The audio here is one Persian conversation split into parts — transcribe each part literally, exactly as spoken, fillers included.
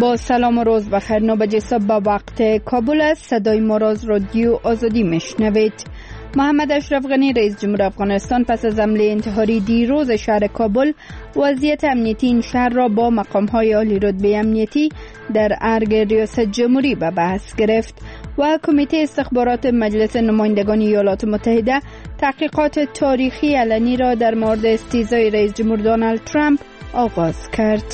با سلام و روز بخیر. نو بجه صبح با وقت کابل است. صدای ما را از رادیو آزادی میشنوید. محمد اشرف غنی رئیس جمهور افغانستان پس از حمله انتحاری دیروز شهر کابل وضعیت امنیتی این شهر را با مقام‌های عالی رتبه امنیتی در ارگ ریاست جمهوری به بحث گرفت و کمیته استخبارات مجلس نمایندگان ایالات متحده تحقیقات تاریخی علنی را در مورد استیزای رئیس جمهور دونالد ترامپ آغاز کرد.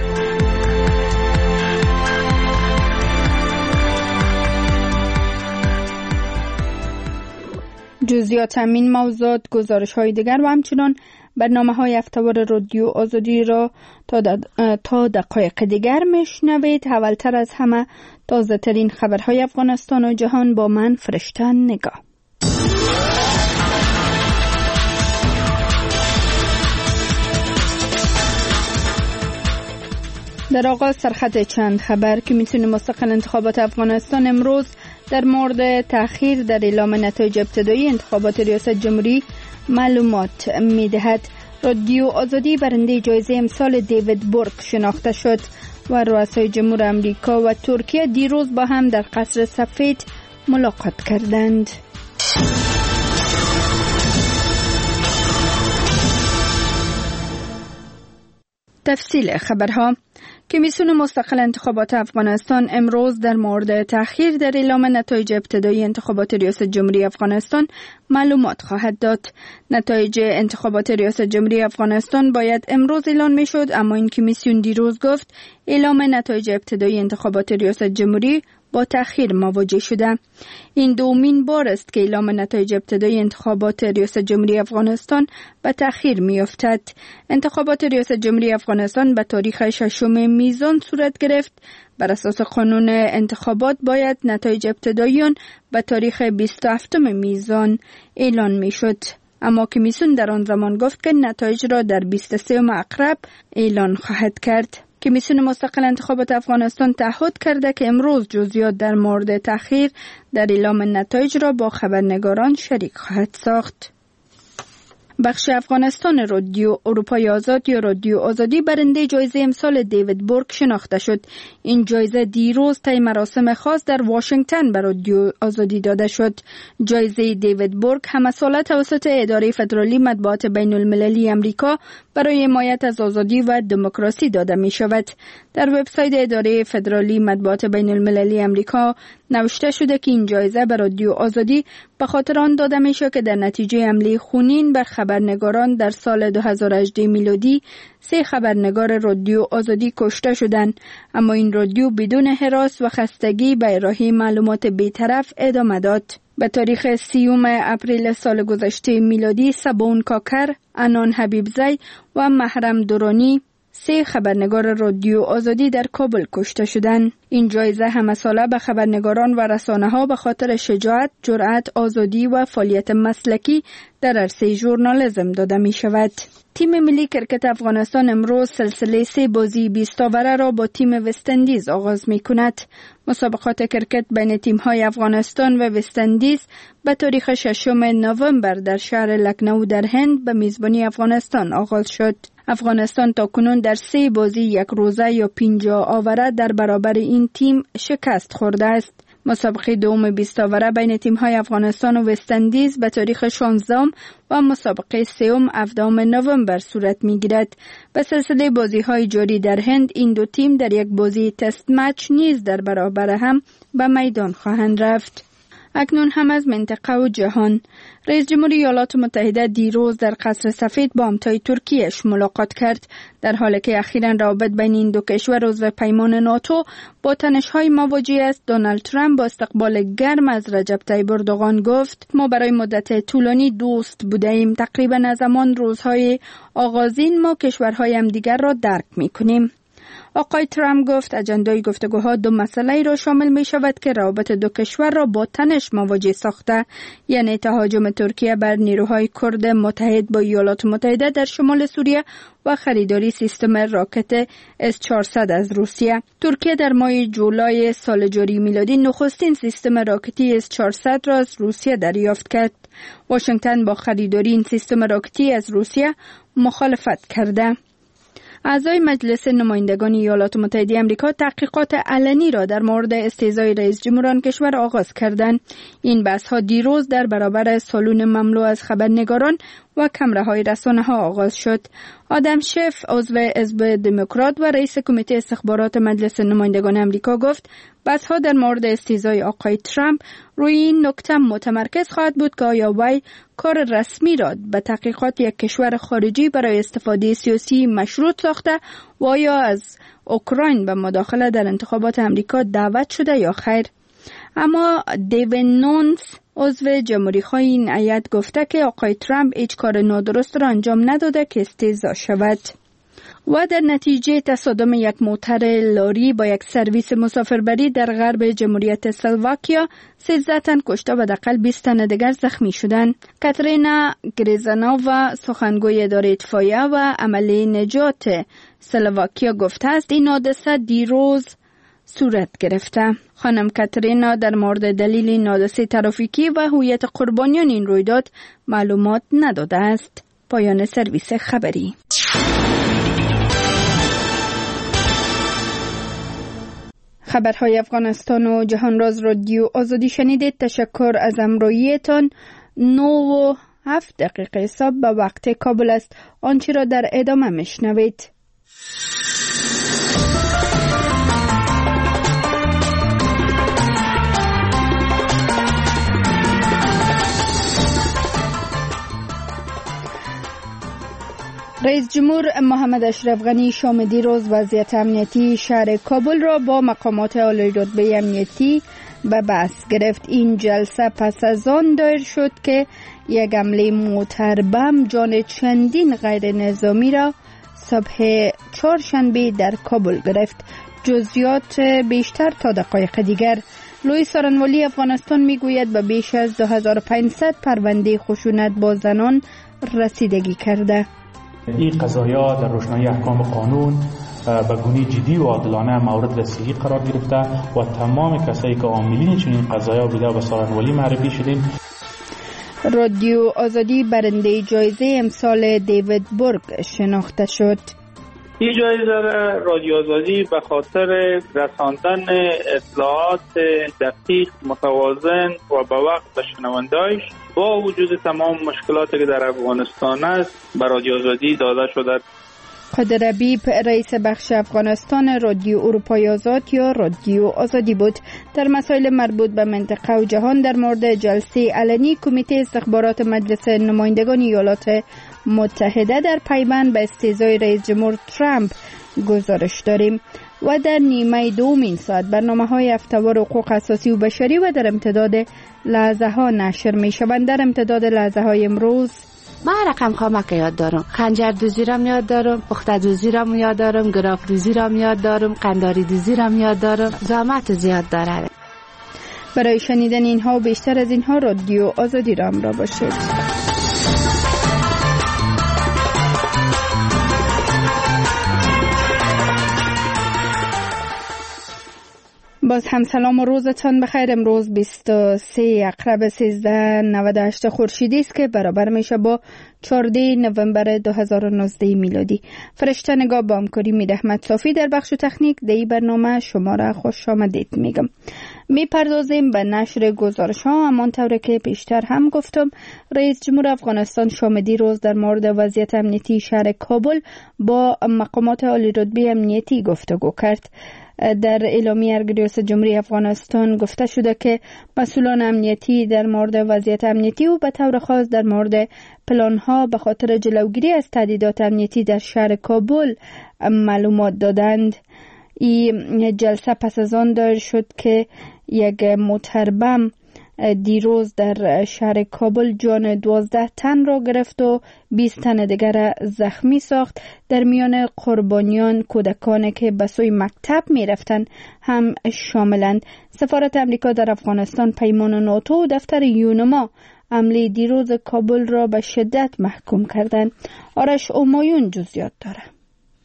جزئیات همین موضوعات، گزارش های دیگر و همچنان برنامه های هفته‌وار رادیو آزادی را تا, تا دقایق دیگر میشنوید. اولتر از همه تازه ترین خبرهای افغانستان و جهان با من فرشته نگاه. در آغاز سرخط چند خبر که میتونه مستقل انتخابات افغانستان امروز در مورد تأخیر در اعلام نتایج ابتدایی انتخابات ریاست جمهوری معلومات میدهد. رادیو آزادی برنده جایزه امسال دیوید بورک شناخته شد و رؤسای جمهور امریکا و ترکیه دیروز با هم در قصر سفید ملاقات کردند. تفصیل خبرها. کمیسیون مستقل انتخابات افغانستان امروز در مورد تأخیر در اعلام نتایج ابتدایی انتخابات ریاست جمهوری افغانستان معلومات خواهد داد. نتایج انتخابات ریاست جمهوری افغانستان باید امروز اعلام می شد، اما این کمیسیون دیروز گفت اعلام نتایج ابتدایی انتخابات ریاست جمهوری با تأخیر مواجه شده. این دومین بار است که اعلام نتایج ابتدایی انتخابات ریاست جمهوری افغانستان به تأخیر می‌افتد. انتخابات ریاست جمهوری افغانستان به تاریخ ششم میزان صورت گرفت. بر اساس قانون انتخابات باید نتایج ابتدایی آن به تاریخ بیست و هفتم میزان اعلان می‌شد، اما کمیسیون در آن زمان گفت که نتایج را در بیست و سوم اکتبر اعلان خواهد کرد. کمیسیون مستقل انتخابات افغانستان تعهد کرده که امروز جزئیات در مورد تأخیر در اعلام نتایج را با خبرنگاران شریک خواهد ساخت. بخش افغانستان رادیو اروپای آزاد یا رادیو آزادی برنده جایزه امسال دیوید بورک شناخته شد. این جایزه دیروز طی مراسم خاص در واشنگتن به رادیو آزادی داده شد. جایزه دیوید بورک همساله توسط اداره فدرالی مطبوعات بین المللی امریکا برای حمایت از آزادی و دموکراسی داده می شود. در وبسایت اداره فدرالی مطبوعات بین المللی امریکا نوشته شده که این جایزه به رادیو آزادی به خاطر آن داده می شود که در نتیجه حمله خونین بر خبرنگاران در سال دو هزار و هجده میلادی سه خبرنگار رادیو آزادی کشته شدند، اما این رادیو بدون هراس و خستگی به ارائه معلومات بی‌طرف ادامه داد. به تاریخ سیوم اپریل سال گذشته میلادی سبون کاکر، انان حبیبزی و محرم دورانی سه خبرنگار رادیو آزادی در کابل کشته شدند. این جایزه همساله به خبرنگاران و رسانه‌ها به خاطر شجاعت، جرأت، آزادی و فعالیت مسلکی در عرصه ژورنالیسم داده می شود. تیم ملی کرکت افغانستان امروز سلسله سه بازی بیست اوور را با تیم وست‌اندیز آغاز می کند. مسابقات کرکت بین تیم‌های افغانستان و وست‌اندیز به تاریخ ششم نوامبر در شهر لکنو در هند به میزبانی افغانستان آغاز شد. افغانستان تاکنون در سه بازی یک روزه یا پنجاه اوره در برابر این تیم شکست خورده است. مسابقه دوم بیست اوره بین تیم‌های افغانستان و وست‌اندیز به تاریخ شانزدهم و مسابقه سوم هفدهم نوامبر صورت می‌گیرد. به سلسله بازی‌های جاری در هند این دو تیم در یک بازی تست مچ نیز در برابر هم به میدان خواهند رفت. اکنون هم از منطقه و جهان. رئیس جمهور ایالات متحده دیروز در قصر سفید با همتای ترکیه‌اش ملاقات کرد، در حالی که اخیراً روابط بین این دو کشور عضو پیمان ناتو با تنش‌های مواجه است. دونالد ترامپ با استقبال گرم از رجب طیب اردوغان گفت ما برای مدت طولانی دوست بودیم. تقریباً از همان روزهای آغازین ما کشورهای همدیگر را درک می‌کنیم. آقای ترامپ گفت اجندای گفتگوها دو مسئله را شامل می شود که روابط دو کشور را با تنش مواجه ساخته، یعنی تهاجم ترکیه بر نیروهای کرد متحد با ایالات متحده در شمال سوریه و خریداری سیستم راکت اس چهارصد از روسیه. ترکیه در ماه جولای سال جاری میلادی نخستین سیستم راکتی اس چهارصد را از روسیه دریافت کرد. واشنگتن با خریداری این سیستم راکتی از روسیه مخالفت کرده. اعضای مجلس نمایندگان ایالات متحده آمریکا تحقیقات علنی را در مورد استهزای رئیس جمهور آن کشور آغاز کردند. این بحث‌ها دیروز در برابر سالن مملو از خبرنگاران و کمره‌های رسانه‌ها آغاز شد. آدم شف، عضو حزب دموکرات و رئیس کمیته استخبارات مجلس نمایندگان آمریکا گفت بحث‌ها در مورد استهزای آقای ترامپ روی این نکته متمرکز خواهد بود که آیا وی کار رسمی را به تحقیقات یک کشور خارجی برای استفاده سیاسی مشروط ساخته و آیا از اوکراین به مداخله در انتخابات آمریکا دعوت شده یا خیر. اما دیوین نونس، عضو جمهوری‌خواه این هیئت، گفته که آقای ترامپ هیچ کار نادرست را انجام نداده که استهزا شود. و در نتیجه تصادم یک موتر لاری با یک سرویس مسافربری در غرب جمهوریت اسلواکیا، سیزده تن کشته و حداقل بیست تن دیگر زخمی شدند. کاترینا گریزانووا، سخنگوی اداره اطفائیه و عمله نجات اسلواکیا، گفته است این حادثه دیروز صورت گرفته. خانم کاترینا در مورد دلیل این حادثه ترافیکی و هویت قربانیان این رویداد معلومات نداده است. پایان سرویس خبری. خبرهای افغانستان و جهان راز رادیو آزادی شنیدید. تشکر از همراهیتان. نه و هفت دقیقه صبح به وقت کابل است. آنچه را در ادامه میشنوید. رئیس جمهور محمد اشرف غنی شام دیروز وضعیت امنیتی شهر کابل را با مقامات عالی رتبه امنیتی به بحث گرفت. این جلسه پس از آن دایر شد که یک حمله موتر بم جان چندین غیر نظامی را صبح چهارشنبه در کابل گرفت. جزئیات بیشتر تا دقایق دیگر. لوی سارنوالی افغانستان میگوید به بیش از دو هزار و پانصد پرونده خشونت با زنان رسیدگی کرده. این قضایا در روشنایی احکام قانون به گونه جدی و عادلانه مورد رسیدگی قرار گرفته و تمام کسایی که عاملین چنین قضایا بوده به سارنوالی معرفی شدیم. رادیو آزادی برنده جایزه امسال دیوید برگ شناخته شد. این جایزه رادیو آزادی به خاطر رساندن اطلاعات دقیق، متوازن و به وقت به شنونده‌اش با وجود تمام مشکلاتی که در افغانستان است به رادیو آزادی داده شده. قادر حبیب، رئیس بخش افغانستان رادیو اروپای آزاد یا رادیو آزادی بود. در مسائل مربوط به منطقه و جهان در مورد جلسه علنی کمیته استخبارات مجلس نمایندگان ایالات متحده در پیوند به استهزای رئیس جمهور ترامپ گزارش داریم. و در نیمه دومین ساعت برنامه‌های هفته‌وار حقوق اساسی و بشری و در امتداد لحظه ها نشر می شوند. در امتداد لحظه های امروز من رقم خامک یاد دارم، خنجر دوزی را یاد دارم، پخته دوزی را یاد دارم، گراف دوزی را یاد دارم، قنداری دوزی را یاد دارم. زحمت زیاد داره. برای شنیدن اینها و بیشتر از اینها رادیو آزادی را همراه باشید. باز هم سلام و روزتان بخیر. امروز بیست و سه اکتبر سیزده نود و هشت خورشیدی است که برابر میشه با چهارده نوامبر دو هزار و نوزده میلادی. فرشته نگاه با همکاری مید احمد صافی در بخش تکنیک دی برنامه شما را خوش آمدید میگم. میپردازیم به نشر گزارش ها. همانطور که پیشتر هم گفتم، رئیس جمهور افغانستان شام دیروز در مورد وضعیت امنیتی شهر کابل با مقامات عالی رتبه امنیتی گفتگو کرد. در اعلامیه ریاست جمهوری افغانستان گفته شده که مسئولان امنیتی در مورد وضعیت امنیتی و به طور خاص در مورد پلان‌ها به خاطر جلوگیری از تهدیدات امنیتی در شهر کابل معلومات دادند. این جلسه پس از آن دایر شد که یک موتر بم دیروز در شهر کابل جان دوازده تن را گرفت و بیست تن دیگر زخمی ساخت. در میان قربانیان کودکان که به سوی مکتب می رفتند هم شاملند. سفارت امریکا در افغانستان، پیمان ناتو و دفتر یونما حمله دیروز کابل را به شدت محکوم کردند. آرش اومایون جزئیات داره.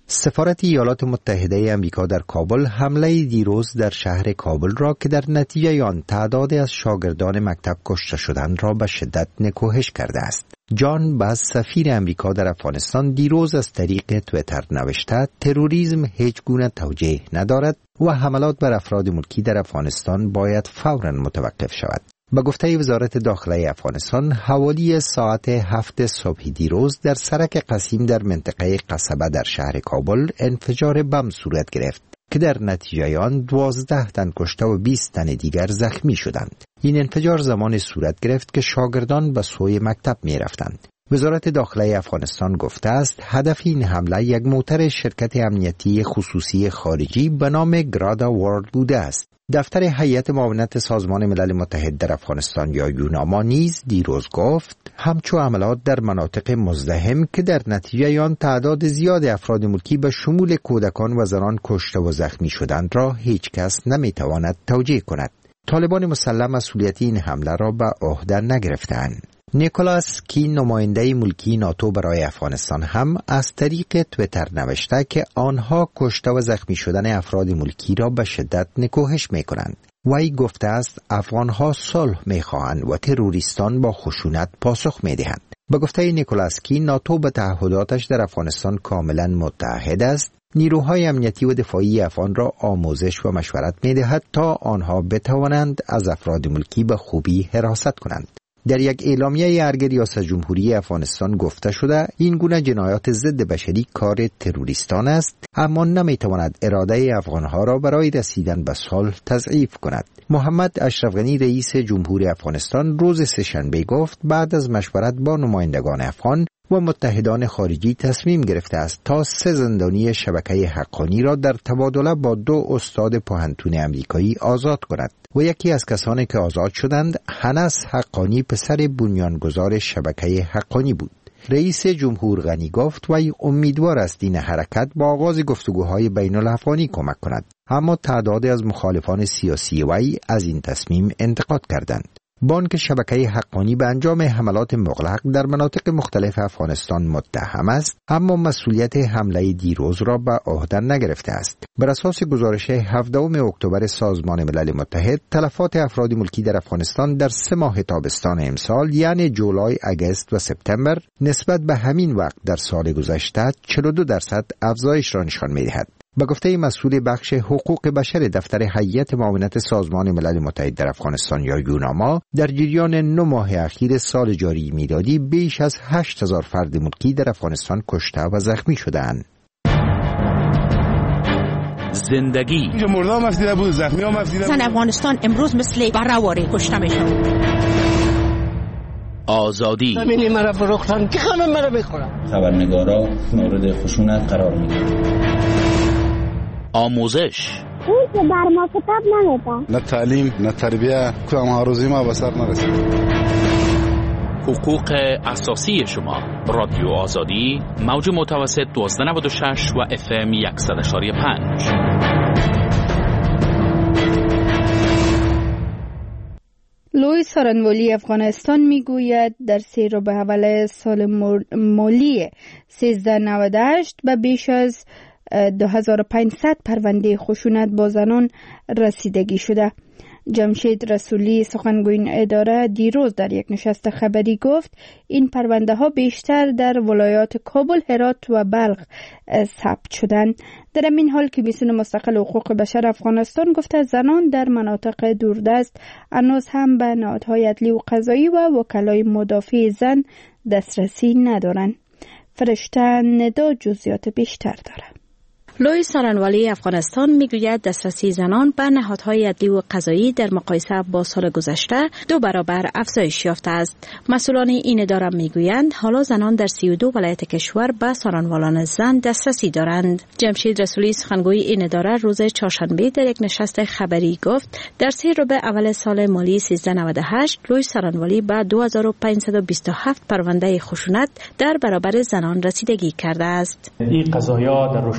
سفارت ایالات متحده آمریکا در کابل حمله دیروز در شهر کابل را که در نتیجه آن تعدادی از شاگردان مکتب کشته شدند را به شدت نکوهش کرده است. جان باز، سفیر آمریکا در افغانستان، دیروز از طریق توییتر نوشته تروریسم هیچ گونه توجیه ندارد و حملات بر افراد ملکی در افغانستان باید فوراً متوقف شود. به گفته وزارت داخله افغانستان، حوالی ساعت هفت صبح دیروز در سرک قسیم در منطقه قصبه در شهر کابل انفجار بم صورت گرفت که در نتیجه آن دوازده تن کشته و بیست تن دیگر زخمی شدند. این انفجار زمان صورت گرفت که شاگردان به سوی مکتب می رفتند. وزارت داخله افغانستان گفته است هدف این حمله یک موتر شرکت امنیتی خصوصی خارجی به نام گرادا ورلد بوده است. دفتر هیئت معاونت سازمان ملل متحد در افغانستان یا یوناما نیز دیروز گفت همچون حملات در مناطق مزدحم که در نتیجه آن تعداد زیاد افراد ملکی به شمول کودکان و زنان کشته و زخمی شدند را هیچ کس نمیتواند توجیه کند. طالبان مسلح مسئولیت این حمله را به عهده نگرفتند. نیکولاس کی، نماینده ملکی ناتو برای افغانستان، هم از طریق توییتر نوشته که آنها کشته و زخمی شدن افراد ملکی را به شدت نکوهش می‌کنند. وی گفته است افغانها صلح می‌خواهند و تروریستان با خشونت پاسخ می‌دهند. به گفته نیکولاس کی، ناتو به تعهداتش در افغانستان کاملا متحد است. نیروهای امنیتی و دفاعی افغان را آموزش و مشورت می‌دهد تا آنها بتوانند از افراد ملکی به خوبی حراست کنند. در یک اعلامیه ارگ ریاست جمهوری افغانستان گفته شده این گونه جنایات ضد بشری کار تروریستان است، اما نمیتواند اراده افغانها را برای رسیدن به صلح تضعیف کند. محمد اشرف غنی، رئیس جمهوری افغانستان، روز سه‌شنبه گفت بعد از مشورت با نمایندگان افغان و متحدان خارجی تصمیم گرفته است تا سه زندانی شبکه حقانی را در تبادله با دو استاد پوهنتون آمریکایی آزاد کند و یکی از کسانی که آزاد شدند هنس حقانی، پسر بنیانگذار شبکه حقانی بود. رئیس جمهور غنی گفت وی امیدوار است این حرکت با آغاز گفتگوهای بین الافغانی کمک کند، اما تعدادی از مخالفان سیاسی وی از این تصمیم انتقاد کردند. بانک شبکه حقانی به انجام حملات مغلق در مناطق مختلف افغانستان متهم است، اما مسئولیت حمله دیروز را به عهده نگرفته است. بر اساس گزارش هفدهم اکتبر سازمان ملل متحد، تلفات افراد ملکی در افغانستان در سه ماه تابستان امسال یعنی جولای، اگست و سپتامبر نسبت به همین وقت در سال گذشته چهل و دو درصد افزایش را نشان می‌دهد. به گفته مسئول بخش حقوق بشر دفتر هیئت معاونت سازمان ملل متحد در افغانستان یا یوناما، در جریان نه ماه اخیر سال جاری میلادی بیش از هشت هزار فرد ملکی در افغانستان کشته و زخمی شدند. زندگی اینجا مردا مفیده بود، زخمی ها مفیده بود. زن افغانستان امروز مثل بره‌واره کشته میشن. آزادی زمینی مرا فروختن که خانم مرا بخورم. خبرنگارا مورد خشونت قرار میگیرن. آموزش اون که بر ما کتاب نمیده، نه تعلیم نه تربیه، که هم روزی ما به سر نرسید. حقوق اساسی شما. رادیو آزادی، موج متوسط دوازده نود و شش و اف ام صد و پنج. لوی سارنوالی افغانستان میگوید در سه رو به اول سال مالی سیزده نود و هشت به بیش از دو هزار و پانصد پرونده خشونت با زنان رسیدگی شده. جمشید رسولی، سخنگوی اداره، دیروز در یک نشست خبری گفت این پرونده ها بیشتر در ولایات کابل، هرات و بلخ ثبت شدند. در این حال کمیسیون مستقل حقوق بشر افغانستان گفته زنان در مناطق دوردست هنوز هم به نهادهای عدلی و قضایی و وکلای مدافع زن دسترسی ندارند. فرشته ندا جزئیات بیشتر دارد. لوی سارنوالی افغانستان میگوید دسترسی زنان به نهادهای عدلی و قضایی در مقایسه با سال گذشته دو برابر افزایش یافته است. مسئولان این اداره میگویند حالا زنان در سی و دو ولایت کشور به سارنوالان زن دسترسی دارند. جمشید رسولی، سخنگوی این اداره، روز چهارشنبه در یک نشست خبری گفت در سه ربع اول سال مالی سیزده نود و هشت لوی سارنوالی به دو هزار و پانصد و بیست و هفت پرونده خشونت در برابر زنان رسیدگی کرده است. این قضایا در روشنایی احکام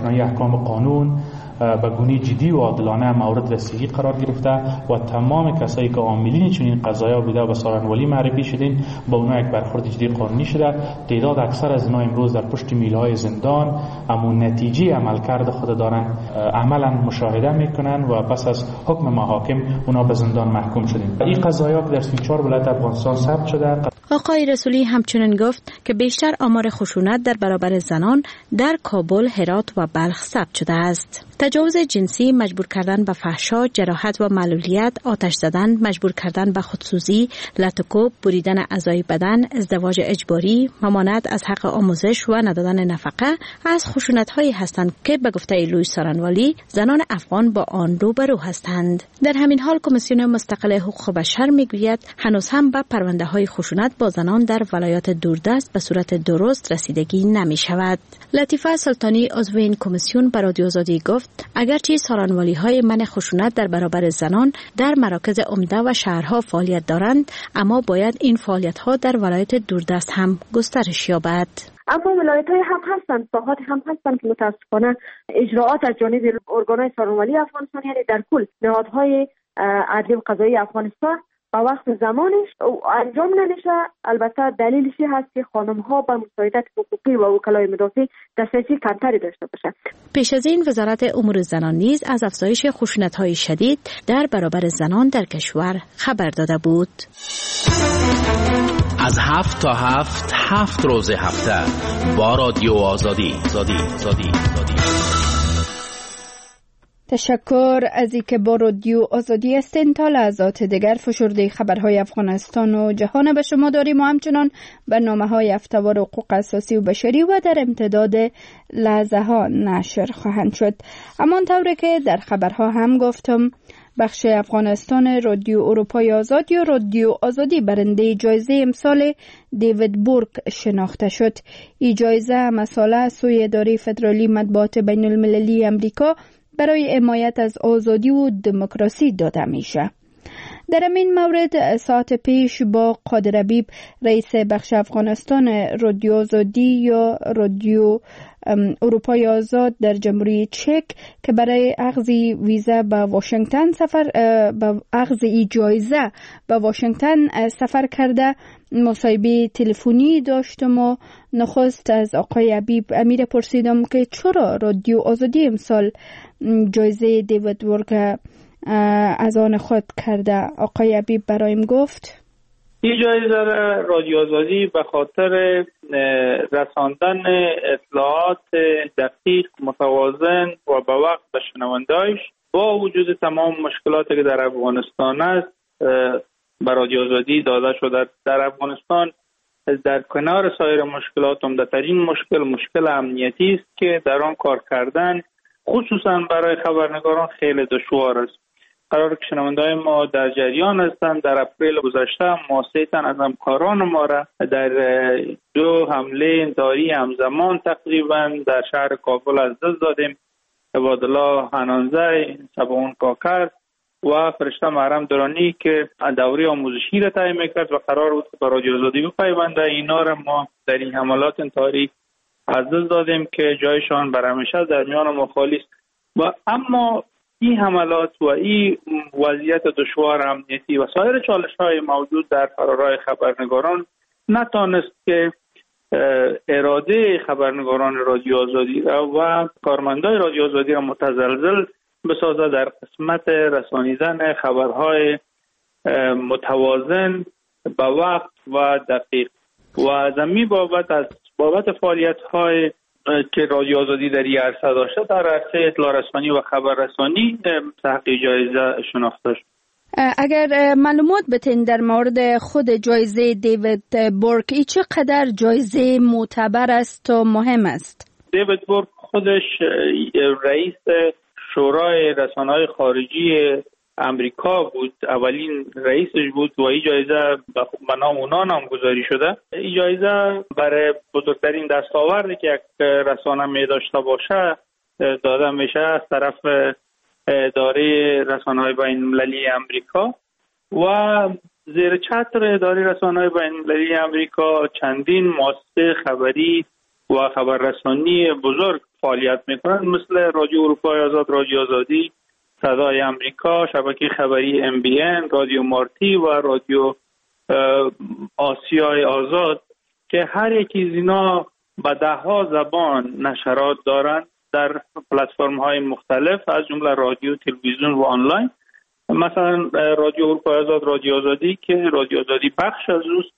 احکام قانون به گونه جدی و عادلانه مورد رسیدگی قرار گرفته و تمام کسایی که عاملین چنین قضایا بوده و سارنوالی معرفی شدین با اونها یک برخورد جدی قانونی شده. تعداد اکثر از اینا امروز در پشت میله‌های زندان اما نتیجه عملکرد خود دارن عملا مشاهده میکنن و پس از حکم محاکم اونا به زندان محکوم شدن. این قضایا که در سی و چهار ولایت افغانستان ثبت شده. آقای رسولی همچنین گفت که بیشتر آمار خشونت در برابر زنان در کابل، هرات و بلخ ثبت شده است. تجاوز جنسی، مجبور کردن به فحشا، جراحت و معلولیت، آتش زدن، مجبور کردن به خودسوزی، لطوکوب، بریدن اعضای بدن، ازدواج اجباری، ممانعت از حق آموزش و ندادن نفقه از خشونت‌هایی هستند که به گفته لوئیس سارنوالی زنان افغان با آن روبرو هستند. در همین حال کمیسیون مستقل حقوق بشر میگوید هنوز هم به پرونده‌های خشونت با زنان در ولایات دوردست به صورت درست رسیدگی نمی شود. لطیفه سلطانی عضو این کمیسیون به رادیو آزادی گفت اگرچه سارنوالی های منع خشونت در برابر زنان در مراکز عمده و شهرها فعالیت دارند، اما باید این فعالیت ها در ولایات دوردست هم گسترش یابد. اما ولایت های هم هستند، ساحات هم هستند که متاسفانه اجراعات از جانب ارگانهای سارنوالی افغانستان، یعنی در کل نهادهای عدلی و قضایی افغانستان با وقت زمانش انجام نمیشه. البته دلیلش هست که خانم ها با مساعدت حقوقی و وکلای مدافع دسترسی کمتری داشته باشه. پیش از این وزارت امور زنان نیز از افزایش خشونت های شدید در برابر زنان در کشور خبر داده بود. از هفت تا هفت هفت روز هفته با رادیو آزادی آزادی آزادی آزادی. تشکر از اینکه با رادیو آزادی هستین. تا لحظات دیگر فشرده خبرهای افغانستان و جهان به شما داریم و همچنان برنامه‌های هفته‌وار حقوق اساسی و بشری و در امتداد لحظه ها نشر خواهند شد. همانطور که در خبرها هم گفتم، بخش افغانستان رادیو اروپای آزاد یا رادیو آزادی برنده جایزه امسال دیوید بورک شناخته شد. این جایزه مسئله سوی اداره فدرالی مطبوعات بین المللی امریکا برای حمایت از آزادی و دموکراسی داده میشه. در این مورد ساعت پیش با قادر حبیب، رئیس بخش افغانستان رادیو آزادی یا رادیو اروپای آزاد در جمهوری چک که برای اخذ ویزا به واشنگتن سفر به اخذ این جایزه به واشنگتن سفر کرده مصاحبه تلفنی داشتم و نخست از آقای حبیب امیر پرسیدم که چرا رادیو آزادی امسال جایزه دیوید بورک از آن خود کرده. آقای حبیب برایم گفت این جایزه رادیو آزادی به خاطر رساندن اطلاعات دقیق، متوازن و به وقت به شنونده‌اش با وجود تمام مشکلاتی که در افغانستان است به رادیو آزادی داده شده. در افغانستان در کنار سایر مشکلات عمده‌ترین مشکل مشکل امنیتی است که در آن کار کردن خصوصا برای خبرنگاران خیلی دشوار است. قرار که شنونده‌های ما در جریان هستند. در اپریل گذشته ما سه تن از همکاران ما را در دو حمله انتحاری همزمان تقریبا در شهر کابل از دست دادیم. عبادالله حنانزی، سباون کاکر و فرشته محرم درانی که دوره آموزشی را طی می‌کرد و قرار بود که با رادیو آزادی بپیونده. اینا را ما در این حملات انتحاری از دست دادیم که جایشان بر همیشه در میان ما خالی است. و اما این حملات و این وضعیت دشوار امنیتی و سایر چالش‌های موجود در فرارای خبرنگاران نتانست که اراده خبرنگاران رادیو آزادی و کارمندان رادیو آزادی را متزلزل بسازد در قسمت رسانیدن خبرهای متوازن به وقت و دقیق. و از این بابت از بابت فعالیت‌های که رادیو آزادی در این عرصه داشته در عرصه اطلاع رسانی و خبررسانی تحقیق جایزه شناخته شد. اگر معلومات بتین در مورد خود جایزه دیوید بورک، ای چقدر جایزه معتبر است و مهم است؟ دیوید بورک خودش رئیس شورای رسانه‌های خارجی امریکا بود، اولین رئیسش بود و این جایزه به نام اونا نامگذاری شده. این جایزه برای بزرگترین دستاوردی که یک رسانه می داشته باشه داده میشه از طرف اداره رسانه‌های بین‌المللی امریکا و زیر چتر اداره رسانه‌های بین‌المللی امریکا چندین مؤسسه خبری و خبررسانی بزرگ فعالیت میکنن، مثل رادیو اروپای آزاد، رادیو آزادی، صدای امریکا، شبکه خبری ام بی ان، رادیو مارتی و رادیو آسیای آزاد که هر یکی از اینا با ده ها زبان نشرات دارن در پلتفرم های مختلف از جمله رادیو، تلویزیون و آنلاین. مثلا رادیو اروپای آزاد، رادیو آزادی که رادیو آزادی بخش از اوست،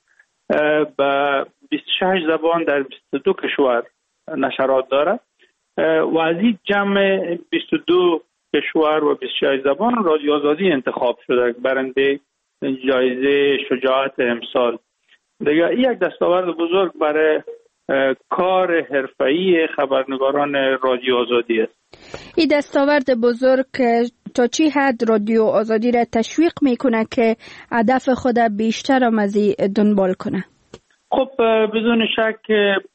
به بیست و شش زبان در بیست و دو کشور نشرات دارد و از این جمع بیست و دو کشور و بیست و شش زبان رادیو آزادی انتخاب شده برنده جایزه شجاعت امسال. دیگه این یک دستاورد بزرگ برای کار حرفه‌ای خبرنگاران رادیو آزادی است. این دستاورد بزرگ تا چی حد رادیو آزادی را تشویق میکنه که هدف خود بیشتر هم از این دنبال کنه؟ خب بدون شک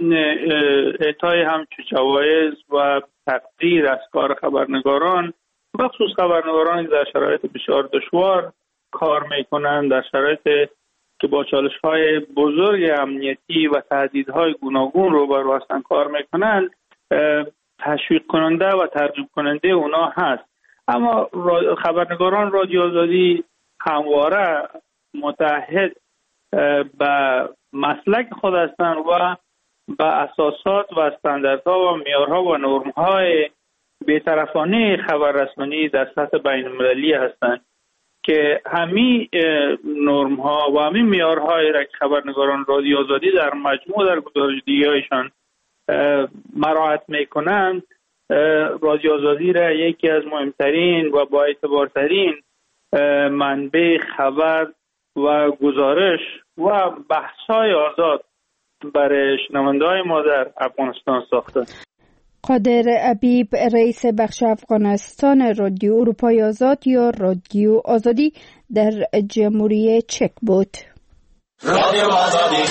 اعطای همچون جوایز و تقدیر از کار خبرنگاران، بخصوص خبرنگاران در شرایط بسیار دشوار کار میکنن، در شرایط که با چالش‌های بزرگ امنیتی و تهدیدهای گوناگون روبرو هستن کار میکنن، تشویق کننده و ترغیب کننده اونا هست. اما خبرنگاران رادیو آزادی همواره متحد به مسلک خود هستند و به اساسات و استانداردها و معیارها و نرم‌های بی‌طرفانه خبررسانی در سطح بین‌المللی هستند که همین نرم‌ها و همین معیارهای را که خبرنگاران رادیو آزادی در مجموع در گزارش‌دهی‌هایشان مراعات می‌کنند، رادیو آزادی را یکی از مهمترین و با اعتبارترین منبع خبر و گزارش و بحث‌های آزاد برای شنونده‌های ما در افغانستان ساخته. قادر عبیب، رئیس بخش افغانستان رادیو اروپای آزاد یا رادیو آزادی در جمهوری چک بود. رادیو آزادی.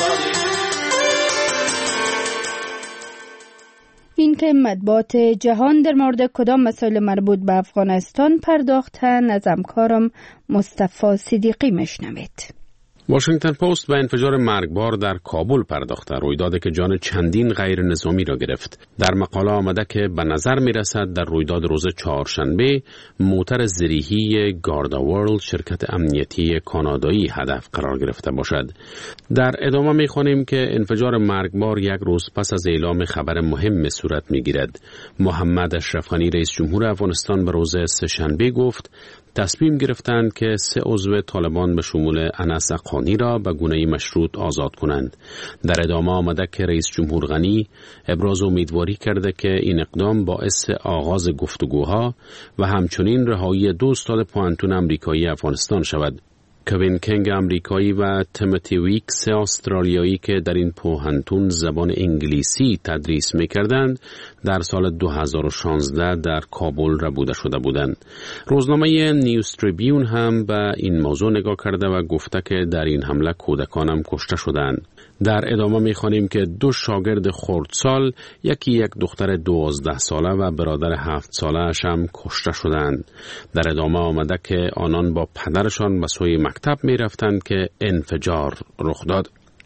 این که مطبوعات جهان در مورد کدام مسائل مربوط به افغانستان پرداختن، از همکارم مصطفی صدیقی میشنوید. واشنگتن پست به انفجار مرگبار در کابل پرداخته، رویدادی که جان چندین غیر نظامی را گرفت. در مقاله آمده که به نظر می رسد در رویداد روز چهارشنبه موتر زریحی گاردا ورلد، شرکت امنیتی کانادایی، هدف قرار گرفته باشد. در ادامه می خوانیم که انفجار مرگبار یک روز پس از اعلام خبر مهم صورت می گیرد. محمد اشرف غنی، رئیس جمهور افغانستان، به روز سه‌شنبه گفت تصمیم گرفتند که سه عضو طالبان به شمول انس حقانی را به گونه‌ای مشروط آزاد کنند. در ادامه آمده که رئیس جمهور غنی ابراز امیدواری کرده که این اقدام باعث آغاز گفتگوها و همچنین رهایی دو استاد پوهنتون امریکایی افغانستان شود. کوین کنگ امریکایی و تیموتی ویکس استرالیایی که در این پوهنتون زبان انگلیسی تدریس می‌کردند، در سال دو هزار و شانزده در کابل ربوده شده بودند. روزنامه نیوز تریبیون هم به این موضوع نگاه کرده و گفته که در این حمله کودکان هم کشته شدند. در ادامه می‌خوانیم که دو شاگرد خردسال، یکی یک دختر دوازده ساله و برادر هفت ساله اش هم کشته شدند. در ادامه آمده که آنان با پدرشان به سوی مکتب می‌رفتند که انفجار رخ داد.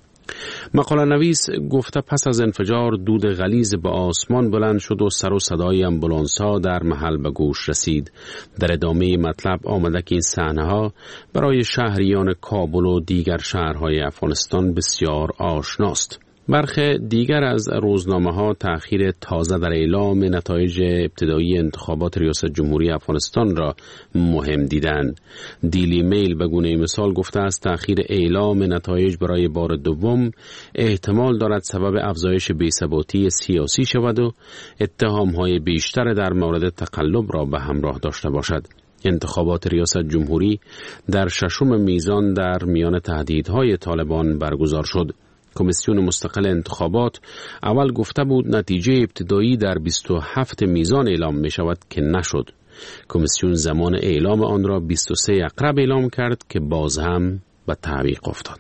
مقاله نویس گفته پس از انفجار دود غلیظ به آسمان بلند شد و سر و صدای امبولانس‌ها در محل به گوش رسید. در ادامه مطلب آمده که این صحنه‌ها برای شهریان کابل و دیگر شهرهای افغانستان بسیار آشناست. برخی دیگر از روزنامه‌ها تأخیر تازه در اعلام نتایج ابتدایی انتخابات ریاست جمهوری افغانستان را مهم دیدند. دیلی میل به گونه مثال گفته است تأخیر اعلام نتایج برای بار دوم احتمال دارد سبب افزایش بی‌ثباتی سیاسی شود و اتهام‌های بیشتر در مورد تقلب را به همراه داشته باشد. انتخابات ریاست جمهوری در ششم میزان در میان تهدیدهای طالبان برگزار شد. کمیسیون مستقل انتخابات اول گفته بود نتیجه ابتدایی در بیست و هفت میزان اعلام می شود که نشد. کمیسیون زمان اعلام آن را بیست و سه اقرب اعلام کرد که باز هم به تعویق افتاد.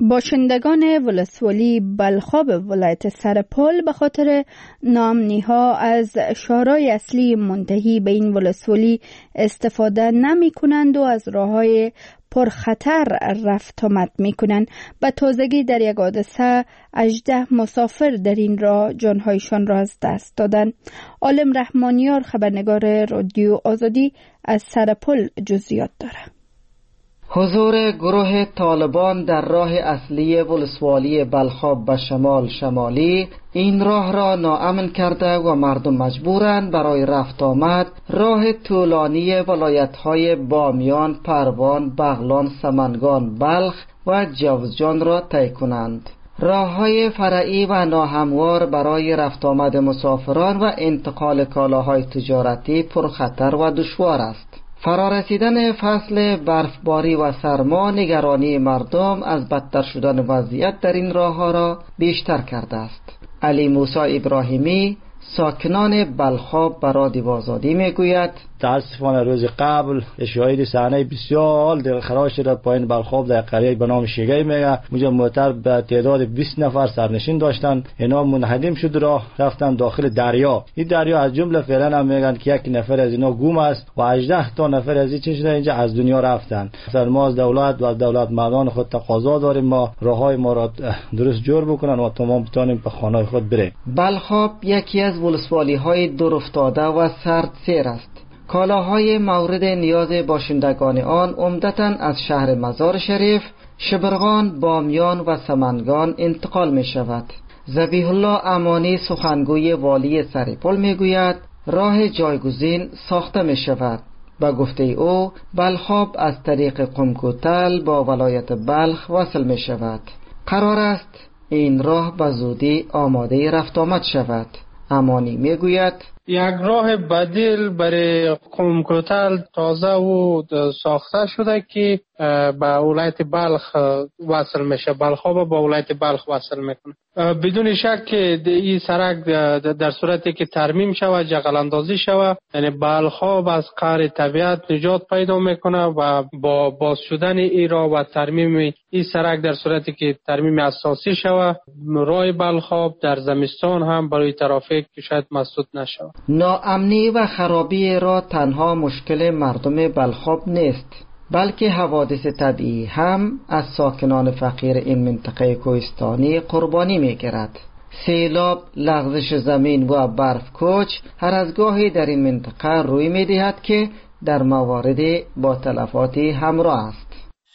باشندگان ولسوالی بلخاب ولایت سرپل به خاطر ناامنی‌ها از شهرهای اصلی منتهی به این ولسوالی استفاده نمی کنند و از راه‌های پرخطر رفت آمد می کنند. به تازگی در یک حادثه هجده مسافر در این راه جانهایشان را از دست دادند. عالم رحمانیار خبرنگار رادیو آزادی از سرپل جزئیات دارد. حضور گروه طالبان در راه اصلی ولسوالی بلخاب به شمال شمالی این راه را ناامن کرده و مردم مجبورند برای رفت آمد راه طولانی ولایت‌های بامیان، پروان، بغلان، سمنگان، بلخ و جوزجان را طی کنند. راه‌های فرعی و ناهموار برای رفت آمد مسافران و انتقال کالاهای تجارتی پرخطر و دشوار است. فرارسیدن فصل برفباری و سرما نگرانی مردم از بدتر شدن وضعیت در این راه‌ها را بیشتر کرده است. علی موسی ابراهیمی ساکنان بلخاب به رادیو آزادی میگوید متاسفانه روز قبل شاهد صحنه بسیار دلخراش شده پایین بلخاب در قریه به نام شیگی میگه اونجا موتر به تعداد بیست نفر سرنشین داشتن، اینا منهدم شد راه رفتن داخل دریا. این دریا از جمله فعلا هم میگن که یک نفر از اینا گم است و هجده تا نفر از این چه شده اینجا از دنیا رفتن. ما از دولت و از دولت مردان خود تقاضا داریم ما راههای ما را درست جور بکنن و تمام بتونیم به خانه خود بریم. بلخاب یکی از ولسوالی های دور افتاده و سرد سیر است. کالاهای مورد نیاز باشندگان آن عمدتاً از شهر مزار شریف، شبرغان، بامیان و سمنگان انتقال می شود. ذبیح الله امانی سخنگوی والی سرپل می گوید راه جایگزین ساخته می شود. با گفته او بلخاب از طریق قمکوتل با ولایت بلخ وصل می شود. قرار است این راه به زودی آماده رفت آمد شود. امانی می گوید یک راه بدیل برای قمکوتل تازه و ساخته شده که به ولایت بلخ وصل میشه. بلخاب با ولایت بلخ وصل میکنه. بدون شک که این سرک در صورتی که ترمیم شود، جغل اندازی شود، یعنی بلخاب از قهر طبیعت نجات پیدا میکنه و با باز شدن این راه و ترمیم این سرک در صورتی که ترمیم اساسی شود، راه بلخاب در زمستان هم برای ترافیک شاید مسدود نشود. ناامنی و خرابی را تنها مشکل مردم بلخاب نیست، بلکه حوادث طبیعی هم از ساکنان فقیر این منطقه کوهستانی قربانی می‌گیرد. سیلاب، لغزش زمین و برف کوچ هر از گاهی در این منطقه روی می‌دهد که در موارد با تلفاتی همراه است.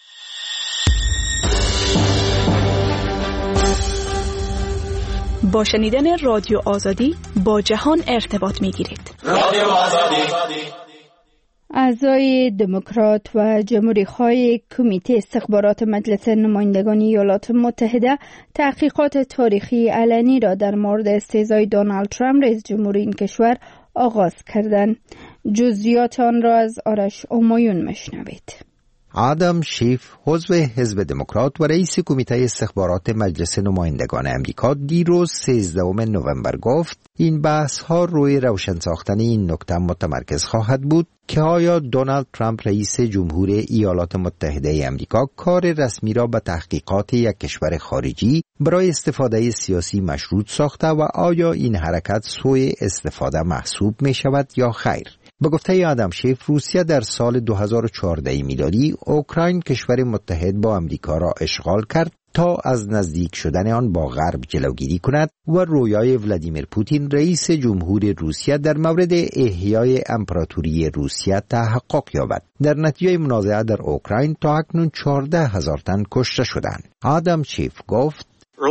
با شنیدن رادیو آزادی با جهان ارتباط می‌گیرید. رادیو آزادی. اعضای دموکرات و جمهوری‌خواه کمیته استخبارات مجلس نمایندگان ایالات متحده تحقیقات تاریخی علنی را در مورد استهزای دونالد ترامپ رئیس جمهور این کشور آغاز کردند. جزئیات آن را از آرش همایون میشنوید. آدم شیف عضو حزب دموکرات و رئیس کمیته استخبارات مجلس نمایندگان امریکا دیروز سیزدهم نوامبر گفت این بحث ها روی روشن ساختن این نکته متمرکز خواهد بود که آیا دونالد ترامپ رئیس جمهور ایالات متحده امریکا کار رسمی را به تحقیقات یک کشور خارجی برای استفاده سیاسی مشروط ساخته و آیا این حرکت سوء استفاده محسوب می شود یا خیر. به گفته آدم شیف، روسیه در سال دو هزار و چهارده میلادی اوکراین کشور متحد با امریکا را اشغال کرد تا از نزدیک شدن آن با غرب جلوگیری کند و رویای ولادیمیر پوتین رئیس جمهور روسیه در مورد احیای امپراتوری روسیه تحقق یابد. در نتیجه منازعه در اوکراین تا اکنون چهارده هزار تن کشته شدند. آدم شیف گفت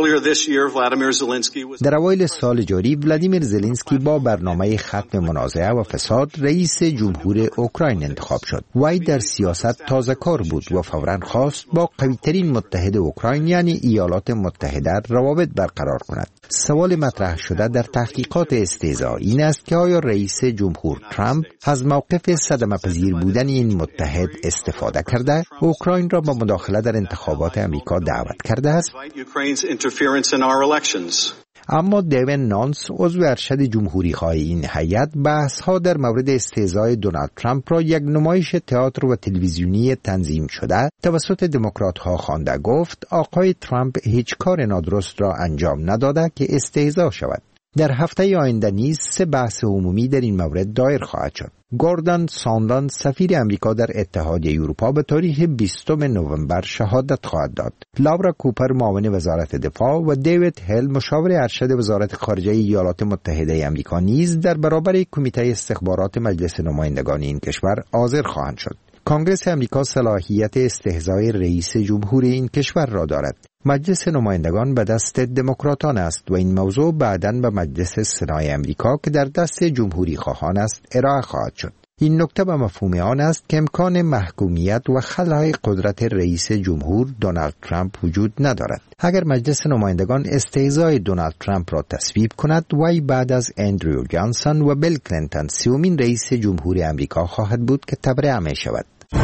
در اوایل سال جاری ولادیمیر زلنسکی با برنامه ختم منازعه و فساد رئیس جمهور اوکراین انتخاب شد. وی در سیاست تازه کار بود و فوراً خواست با قوی‌ترین متحد اوکراین یعنی ایالات متحده روابط برقرار کند. سوال مطرح شده در تحقیقات استهزا این است که آیا رئیس جمهور ترامپ از موقف صدمه‌پذیر بودن این متحد استفاده کرده، اوکراین را به مداخله در انتخابات امریکا دعوت کرده است؟ اما دیوین نانس عضو ارشد جمهوری خواه این هیئت بحث ها در مورد استهزای دونالد ترامپ را یک نمایش تئاتر و تلویزیونی تنظیم شده توسط دموکرات ها خوانده. گفت آقای ترامپ هیچ کار نادرست را انجام نداده که استهزا شود. در هفته آینده نیز سه بحث عمومی در این مورد دایر خواهد شد. گوردون ساندلند سفیر امریکا در اتحادیه اروپا به تاریخ بیستم نوامبر شهادت خواهد داد. لورا کوپر معاون وزارت دفاع و دیوید هل مشاور ارشد وزارت خارجه ایالات متحده امریکا نیز در برابر کمیته استخبارات مجلس نمایندگان این کشور حاضر خواهند شد. کنگره امریکا صلاحیت استهزای رئیس جمهور این کشور را دارد. مجلس نمایندگان به دست دموکراتان است و این موضوع بعداً به مجلس سنای امریکا که در دست جمهوری خواهان است ارائه خواهد شد. این نکته به مفهوم آن است که امکان محکومیت و خلای قدرت رئیس جمهور دونالد ترامپ وجود ندارد. اگر مجلس نمایندگان استهزای دونالد ترامپ را تصویب کند، وی بعد از اندرو جانسون و بیل کلینتون سومین رئیس جمهور امریکا خواهد بود که تبرئه می شود.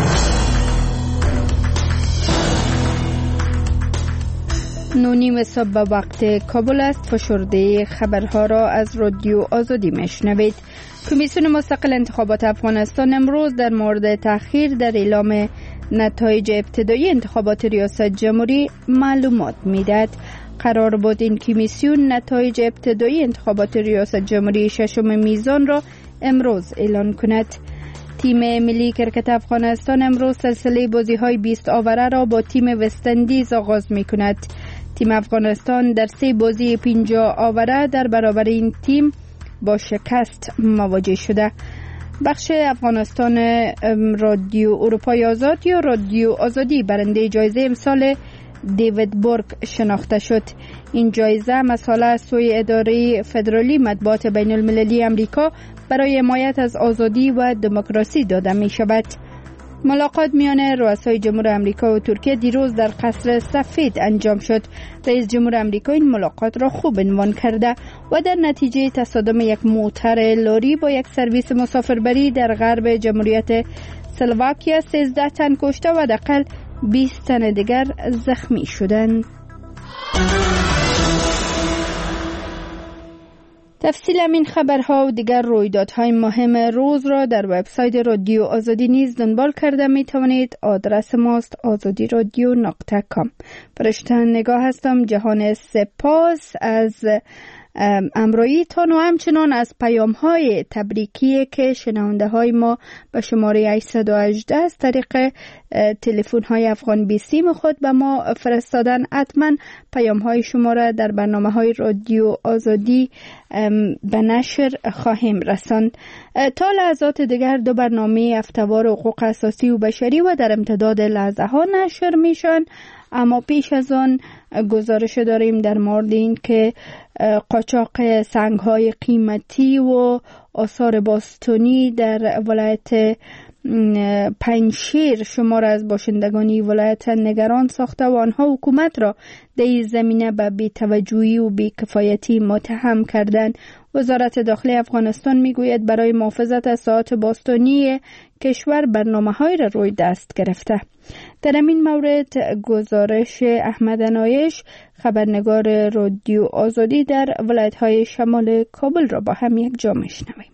نونیم صبح به وقت کابل است. فشرده خبرها را از رادیو آزادی میشنوید. کمیسیون مستقل انتخابات افغانستان امروز در مورد تأخیر در اعلام نتایج ابتدایی انتخابات ریاست جمهوری معلومات میدهد. قرار بود این کمیسیون نتایج ابتدایی انتخابات ریاست جمهوری ششم میزان را امروز اعلان کند. تیم ملی کرکت افغانستان امروز سلسله بازی‌های بیست آوره را با تیم وستندیز آغاز می‌کند. تیم افغانستان در سه بازی پنجاه آوره در برابر این تیم با شکست مواجه شده. بخش افغانستان رادیو اروپای آزاد یا رادیو آزادی برنده جایزه امسال دیوید بورگ شناخته شد. این جایزه مسئله از سوی اداره فدرالی مطبوعات بین المللی امریکا برای حمایت از آزادی و دموکراسی داده می شود. ملاقات میان رؤسای جمهور امریکا و ترکیه دیروز در قصر سفید انجام شد. رئیس جمهور امریکا این ملاقات را خوب عنوان کرده و در نتیجه تصادم یک موتر لاری با یک سرویس مسافربری در غرب جمهوریت اسلواکیا سیزده تن کشته و حداقل بیست تن دیگر زخمی شدند. تفصیل این خبرها و دیگر رویدادهای مهم روز را در وبسایت رادیو آزادی نیز دنبال کرده می توانید. آدرس ماست آزادی رادیو نقطه کام. پرشتن نگاه هستم. جهان سپاس از امرویتان و همچنان از پیام های تبریکی که شنونده های ما به شماره هشتصد و هجده از طریق تلفن های افغان بیسیم خود به ما فرستادن. حتما پیام های شما را در برنامه های رادیو آزادی به نشر خواهیم رساند. تا لحظات دیگر دو برنامه هفته‌وار حقوق اساسی و بشری و در امتداد لحظه ها نشر میشن. اما پیش از آن گزارش داریم در مورد این که قاچاق سنگ‌های قیمتی و آثار باستانی در ولایت پنجشیر شمار از باشندگانی ولایت نگران ساخته و آنها حکومت را در این زمینه به بی‌توجهی و بی‌کفایتی متهم کردند. وزارت داخلی افغانستان میگوید برای محافظت از ساحات باستانی کشور برنامه‌های را روی دست گرفته. در این مورد گزارش احمد نایش خبرنگار رادیو آزادی در ولایت‌های شمال کابل را با هم یک جا میشنویم.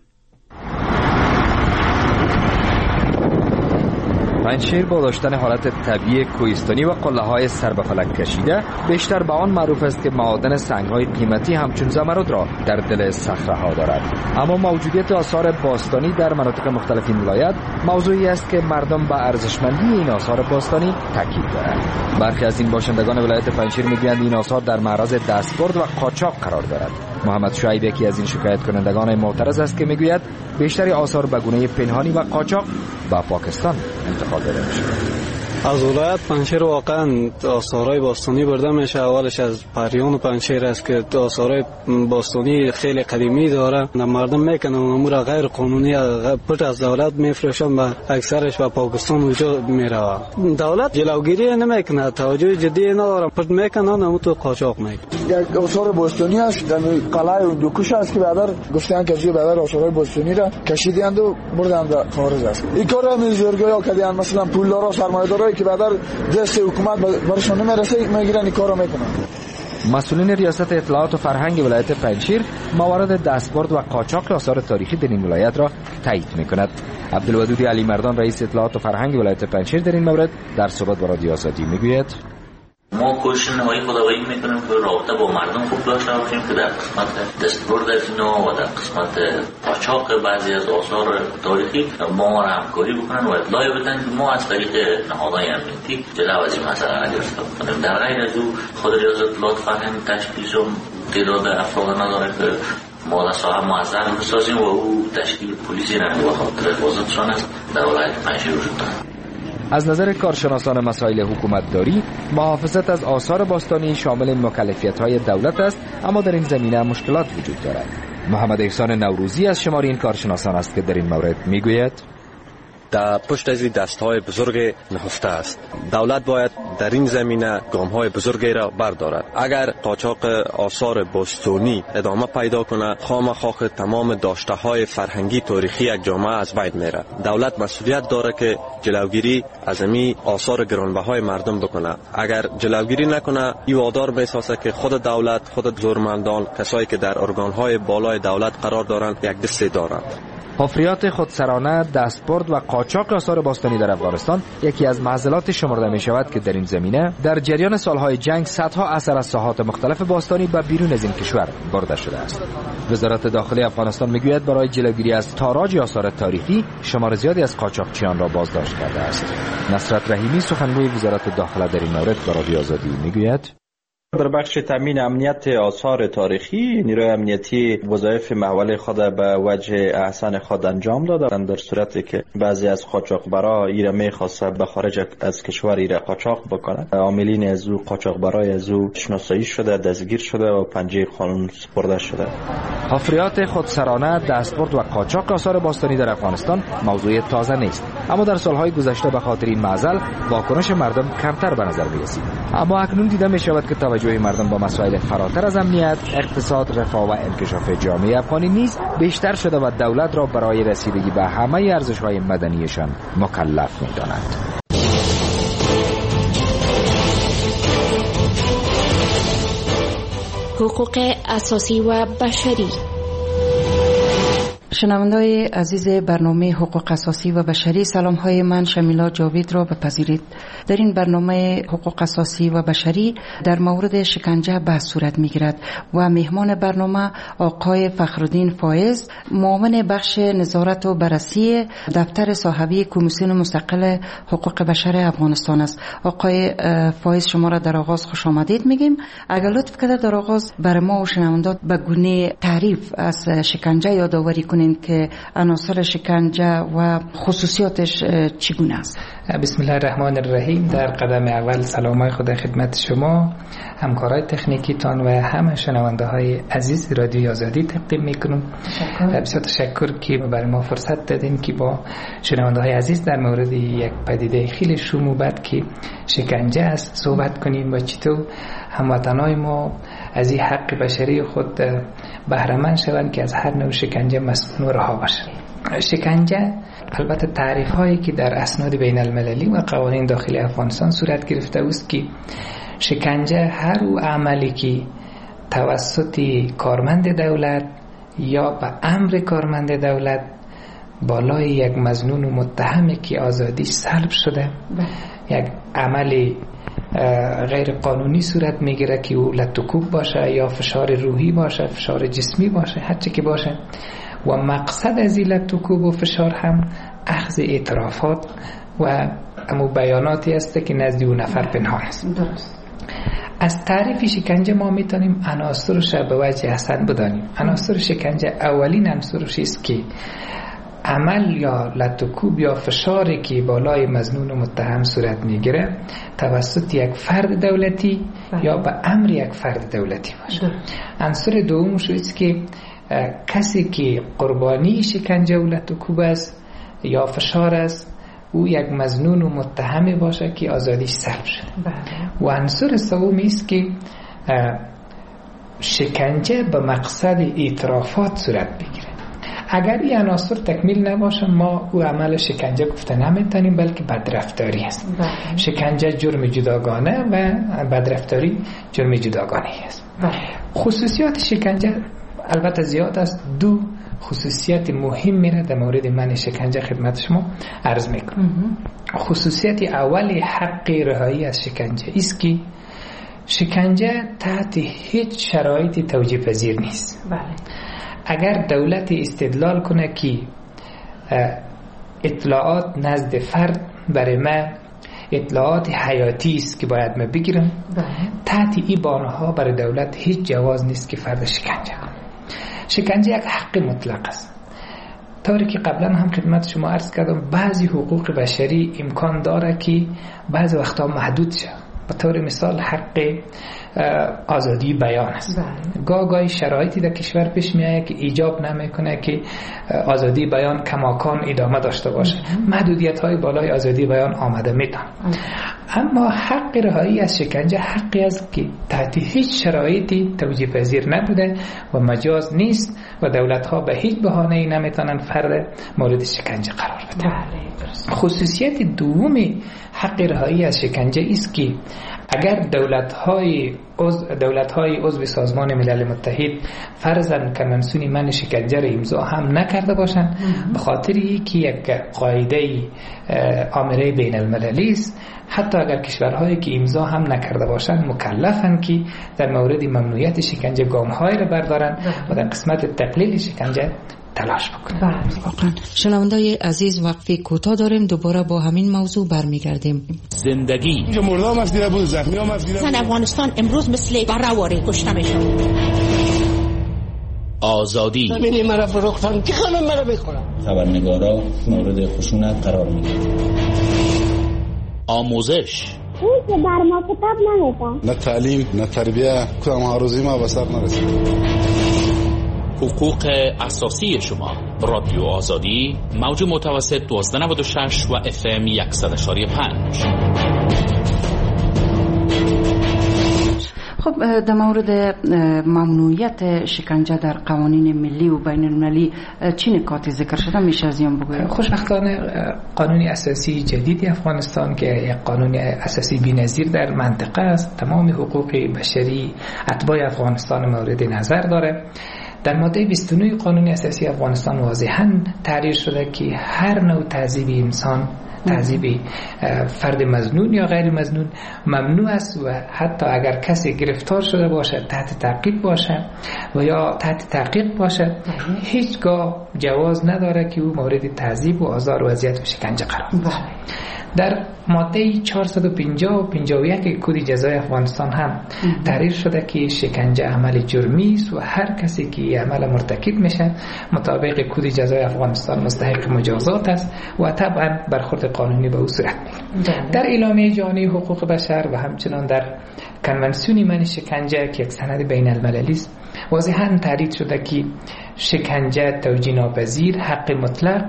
پنجشیر با داشتن حالت طبیعی کوهستانی و قله‌های سر به فلک کشیده بیشتر به آن معروف است که معادن سنگ‌های قیمتی همچون زمرد را در دل صخره‌ها دارد. اما موجودیت آثار باستانی در مناطق مختلف این ولایت موضوعی است که مردم به ارزشمندی این آثار باستانی تاکید دارند. برخی از این باشندگان ولایت پنجشیر می‌گویند این آثار در معرض دستبرد و قاچاق قرار دارد. محمد شعیب یکی از این شکایت کنندگان معترض است که میگوید بیشتری آثار به گونه پنهانی و قاچاق به پاکستان انتقال داده می‌شود. از ولایت پنجشیر واقعا آثارهای باستانی برده میشه. اولش از پریان پنجشیر است که آثارهای باستانی خیلی قدیمی داره. مردم میکنن امور غیر قانونی پشت از دولت میفروشن و اکثرش به پاکستان اونجا میره. دولت جلوگیری نمیکنه، توجه جدی نداره، پشت میکنن اما تو قاچاق میکنه. یک آثار باستانی است در قلعه دوکوش است که بعدا گفتن که بعدا آثارهای باستانی را کشیدند و بردند به خارج است. این کارا میزورگویا کردن، مثلا پولدارا سرمایه‌دارا که بعد دست حکومت برشون نمیرسه میگیرن این کارو میکنن. مسئولین ریاست اطلاعات و فرهنگ ولایت پنجشیر موارد دستبرد و قاچاق آثار تاریخی در این ولایت را تایید می‌کند. عبدالودود علی مردان رئیس اطلاعات و فرهنگ ولایت پنجشیر در این مورد در صحبت با رادیو آزادی میگوید: ما کوشش نهایی خداوندی میکنیم که رابطه با مردم خوب داشته باشیم که در قسمت دستبرد از اینا و در قسمت قاچاق بعضی از آثار تاریخی ما را همکاری بکنن و اطلاع بدن که ما از طریق نهادهای امنیتی جلو از این مسئله را گرفته بکنیم. در غیر از او خود ریاست اطلاعات فرهنگ تشکیلش تعداد افراد نداره که ما در ساحه معذر بسازیم و او تشکیل پلیسی را به خاطر حفاظتشان است در ولایت پنجشیر وجود دارد. از نظر کارشناسان مسائل حکومتداری، محافظت از آثار باستانی شامل مکلفیت‌های دولت است، اما در این زمینه مشکلات وجود دارد. محمد احسان نوروزی از شمار این کارشناسان است که در این مورد میگوید: در پشت از دستهای بزرگ نهفته است. دولت باید در این زمینه گام‌های بزرگی را بردارد. اگر قاچاق آثار باستانی ادامه پیدا کنه، خامخواه تمام داشته‌های فرهنگی تاریخی یک جامعه از بین میره. دولت مسئولیت داره که جلوگیری از این آثار گرانبهای مردم بکنه. اگر جلوگیری نکنه، این وادار میسازه که خود دولت، خود زورمندان، کسایی که در ارگان‌های بالای دولت قرار دارند، یک دستی دارند. حفریات خودسرانه، دستبرد و قاچاق آثار باستانی در افغانستان یکی از معضلات شمرده می شود که در این زمینه در جریان سالهای جنگ صدها اثر از ساحات مختلف باستانی به بیرون از این کشور برده شده است. وزارت داخلی افغانستان میگوید برای جلوگیری از تاراج آثار تاریخی شمار زیادی از قاچاقچیان را بازداشت کرده است. نصرت رحیمی سخنگوی وزارت داخله در این مورد به رادیو آزادی میگوید: در بخش تامین امنیت آثار تاریخی، نیروی امنیتی وظایف محوله خود به وجه احسن خود انجام دادند، در صورتی که بعضی از قاچاقبرا ایره میخواست به خارج از کشور ایره قاچاق بکنند، عاملین از او قاچاقبرای از او شناسایی شده، دستگیر شده و پنجه قانون سپرده شده. حفریات خودسرانه، دستبرد و قاچاق آثار باستانی در افغانستان موضوع تازه نیست، اما در سالهای گذشته به خاطر این معضل واکنش مردم کمتر به نظر می‌رسید. اما اکنون دیده می‌شود که توجه مردم با مسائل فراتر از امنیت، اقتصاد، رفاه و انکشاف جامعه افغانی نیز بیشتر شده و دولت را برای رسیدگی به همه ارزش‌های مدنیشان مکلف می‌داند. حقوق اساسی و بشری. شنونده‌های عزیز برنامه حقوق اساسی و بشری، سلام های من شمیلا جاوید را بپذیرید. در این برنامه حقوق اساسی و بشری در مورد شکنجه بحث صورت می‌گیرد و مهمان برنامه آقای فخرالدین فایز، معاون بخش نظارت و بررسی دفتر صاحبی کمیسیون مستقل حقوق بشر افغانستان است. آقای فایز، شما را در آغاز خوش آمدید میگیم. اگر لطف کنید در آغاز برای ما و شنوندات به گونه تعریف از شکنجه یادآوری کنید که عناصر شکنجه و خصوصیاتش چگونه است. بسم الله الرحمن الرحیم. در قدم اول سلامای خدا خدمت شما، همکارای تکنیکی تان و همه شنونده های عزیز رادیو آزادی تقدیم میکنم. بسیار تشکر که برای ما فرصت دادین که با شنونده های عزیز در مورد یک پدیده خیلی شوم و بد که شکنجه است صحبت کنیم و چطور هموطنای ما از این حق بشری خود بهره مند شوند که از هر نوع شکنجه مسئول و رها باشند. شکنجه البته تعریف هایی که در اسناد بین المللی و قوانین داخلی افغانستان صورت گرفته است که شکنجه هر او عملی که توسط کارمند دولت یا به امر کارمند دولت بالای یک مظنون و متهمی که آزادی سلب شده یک عملی غیر قانونی صورت میگیره که او لطکوب باشه یا فشار روحی باشه، فشار جسمی باشه، هر چی که باشه، و مقصد از این لطکوب و فشار هم اخذ اعترافات و امو بیاناتی است که نزد دو نفر پنهان است. درست. از تعریف شکنجه ما میتونیم عناصرش به وجه حسن بدانیم. عناصر شکنجه اولین عنصرش است که عمل یا لطکوب یا فشاری که بالای مظنون و متهم صورت میگیره توسط یک فرد دولتی بله. یا به امر یک فرد دولتی باشه. عنصر دومش است که کسی که قربانی شکنجه و لطکوب است یا فشار است او یک مظنون و متهمی باشه که آزادیش سلب شده. بله. و عنصر سومی است که شکنجه به مقصد اعترافات صورت بگیره. اگر این عناصر تکمیل نباشه ما او عمل شکنجه گفته نمیتونیم، بلکه بدرفتاری است. بله. شکنجه جرم جداگانه و بدرفتاری جرم جداگانه است. بله. خصوصیات شکنجه البته زیاد است. دو خصوصیت مهم میره در مورد من شکنجه خدمت شما عرض میکنم. خصوصیت اولی حق رهایی از شکنجه است که شکنجه تحت هیچ شرایطی توجیه پذیر نیست. بله. اگر دولت استدلال کنه که اطلاعات نزد فرد برای ما اطلاعات حیاتی است که باید ما بگیرم، بله. تحت این بانها برای دولت هیچ جواز نیست که فرد شکنجه کنه. شکنجه یک حق مطلق است. طوری که قبلا هم خدمت شما عرض کردم بعضی حقوق بشری امکان داره که بعضی وقتا محدود شد. به طور مثال حق آزادی بیان است. گاه گاهی شرایطی در کشور پیش میاد که ایجاب نمیکنه که آزادی بیان کماکان ادامه داشته باشه. محدودیت های بالای آزادی بیان آمده میتن. اما حق رهایی از شکنجه حقی است که تحت هیچ شرایطی توجیه پذیر نبوده و مجاز نیست و دولت ها به هیچ بهانه‌ای نمیتونن فرد مورد شکنجه قرار بدن. خصوصیت دومی حق رهایی از شکنجه است که اگر دولت‌های عضو دولت‌های عضو سازمان ملل متحد فرضاً کنوانسیون من شکنجه را امضا هم نکرده باشند، به خاطر اینکه یک قاعده آمره بین المللی است، حتی اگر کشورهایی که امضا هم نکرده باشند مکلفند که در مورد ممنوعیت شکنجه گام‌هایی را بردارند و در قسمت تقلیل شکنجه تلاش بکنیم. واقعا شنوندای عزیز وقفه کوتاه داریم، دوباره با همین موضوع برمیگردیم. زندگی مردم از دیده بود، زخمی هم از دیده بود. افغانستان امروز مثل برآوره کشته میشن. آزادی ببینید مرا فروختن که خانم مرا بخورم. خبرنگارا مورد خشونت قرار میگیرن. آموزش اون که بر ما کتاب نمیدن. نه تعلیم نه تربیه، کدام هروزی ما بسر نرسید. حقوق اساسی شما. رادیو آزادی موج متوسط دوازده نود و شش و اف ام صد و پنج. خب در مورد ممنوعیت شکنجه در قوانین ملی و بین المللی چی نکاتی ذکر شده میشه از این بگوید؟ خوشبختانه قانون اساسی جدیدی افغانستان که یک قانون اساسی بی‌نظیر در منطقه است، تمام حقوق بشری اتباع افغانستان مورد نظر داره. در ماده بیست و نه قانون اساسی افغانستان واضحاً تعریف شده که هر نوع تعذیب انسان، تعذیب فرد مظنون یا غیر مظنون ممنوع است و حتی اگر کسی گرفتار شده باشه، تحت تعقیب باشه و یا تحت تحقیق باشه، هیچگاه جواز نداره که او مورد تعذیب و آزار و اذیت و شکنجه قرار بگیرد. در ماده چهارصد و پنجاه و پنجاه و یک کد جزای افغانستان هم تعریف شده که شکنجه عمل جرمی است و هر کسی که عمل مرتکب میشه مطابق کد جزای افغانستان مستحق مجازات است و طبعا برخورد قانونی به او صورت میگیرد. در اعلامیه جهانی حقوق بشر و همچنان در کنوانسیون من شکنجه که یک سند بین المللی است واضحاً تعریف شده که شکنجه توجیه ناپذیر، حق مطلق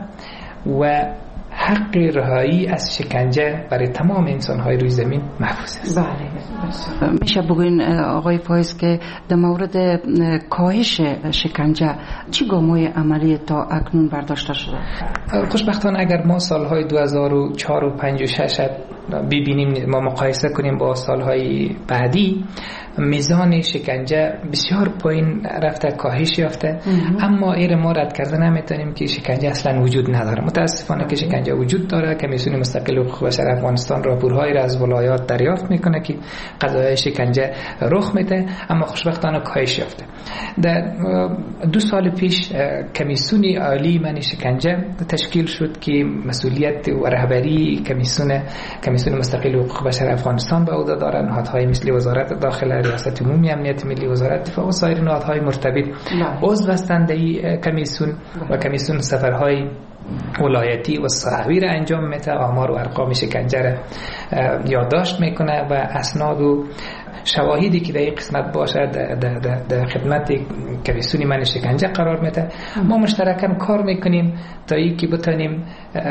و حق رهایی از شکنجه برای تمام انسان‌های روی زمین محفوظ است. بله. میشه بگوین آقای فایز که در مورد کاهش شکنجه چی گام‌های عملی تا اکنون برداشته شده؟ خوشبختانه اگر ما سالهای دو هزار و چهار و پنج و شش ببینیم، ما مقایسه کنیم با سالهای بعدی، میزان شکنجه بسیار پایین رفته، کاهش یافته. اما ایر ما رد کرده نمیتونیم که شکنجه اصلا وجود نداره. متاسفانه که شکنجه وجود داره. کمیسیون مستقل حقوق بشر افغانستان راپورهایی را از ولایات دریافت میکنه که قضایای شکنجه رخ میده، اما خوشبختانه کاهش یافته. در دو سال پیش کمیسیون عالی من شکنجه تشکیل شد که مسئولیت و رهبری کمیسیون کمیسیون مستقل حقوق بشر افغانستان به عهده دارند. نهادهای مثل وزارت داخله، ریاست عمومی امنیت ملی، وزارت دفاع و سایر نهادهای مرتبط عضو هستند در کمیسیون و کمیسیون سفرهای ولایتی و صحوی را انجام میده، آمار و ارقام شکنجه را یادداشت میکنه و اسناد و شواهدی که در این قسمت باشه در خدمت کمیسیون من شکنجه قرار میده. ما مشترکاً کار میکنیم تا اینکه بتونیم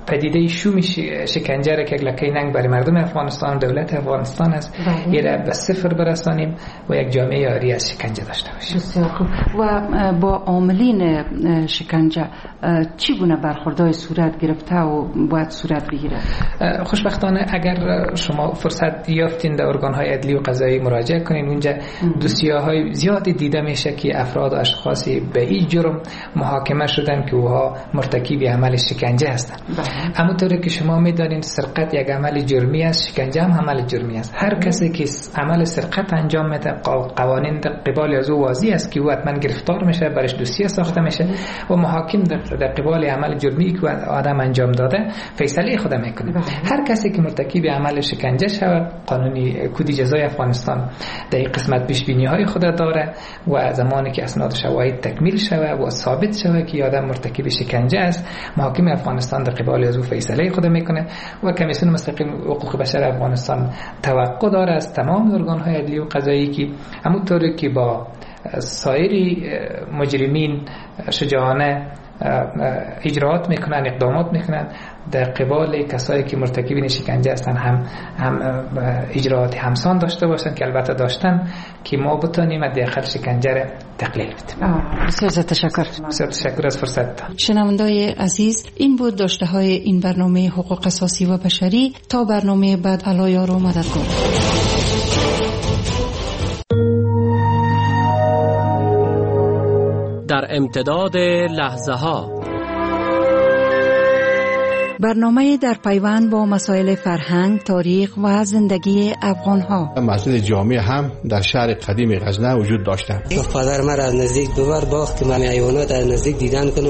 پدیده شوم شکنجه را که لکه ننگ برای مردم افغانستان دولت افغانستان است این را به صفر برسانیم و یک جامعه آری از شکنجه داشته باشیم. بسیار خوب. و با عاملین شکنجه چگونه برخوردهای صورت گرفته و باید صورت بگیره؟ خوشبختانه اگر شما فرصت یافتین در ارگان‌های عدلی و قضایی مراجعه کنین اونجا دوسیه‌های زیادی دیده میشه که افراد و اشخاصی به هیچ جرم محاکمه شدن که اونها مرتکب عمل شکنجه هستند. همونطوری که شما میدانید سرقت یک عمل جرمی است، شکنجه هم عمل جرمی است. هر کسی که عمل سرقت انجام میده قوانین در قبال از او واضح است که او حتما گرفتار میشه، برش دوسیه ساخته میشه و محاکم در قبال عمل جرمی که آدم انجام داده فیصله خود میکنه. هر کسی که مرتکب عمل شکنجه شود قانونی کد جزای افغانستان در این قسمت پیش بینی های خود داره و زمانی که اسناد شواهد تکمیل شود و ثابت شود که آدم مرتکب شکنجه است محاکم افغانستان در قبال از او فیصله خود میکنه و کمیسیون مستقل حقوق بشر افغانستان توقع داره از تمام ارگان‌های عدلی و قضایی که همونطوری که با سایر مجرمین شجاعانه اجراعات میکنن اقدامات میکنن در قبال کسایی که مرتکبین شکنجه هستن هم هم اجراعات همسان داشته باشن که البته داشتن که ما بتونیم داخل شکنجه را تقلیل بدیم. بسیار تشکر. بسیار تشکر از فرصت. شنوندای عزیز این بود داشته های این برنامه حقوق اساسی و بشری. تا برنامه بعد علایار و مددگار. در امتداد لحظه ها برنامه در پیوند با مسائل فرهنگ، تاریخ و زندگی افغان ها. مسجد جامع هم در شهر قدیم غزنه وجود داشته. پدر من از نزدیک ببر باخت که من حیوانات از نزدیک دیدن کنم.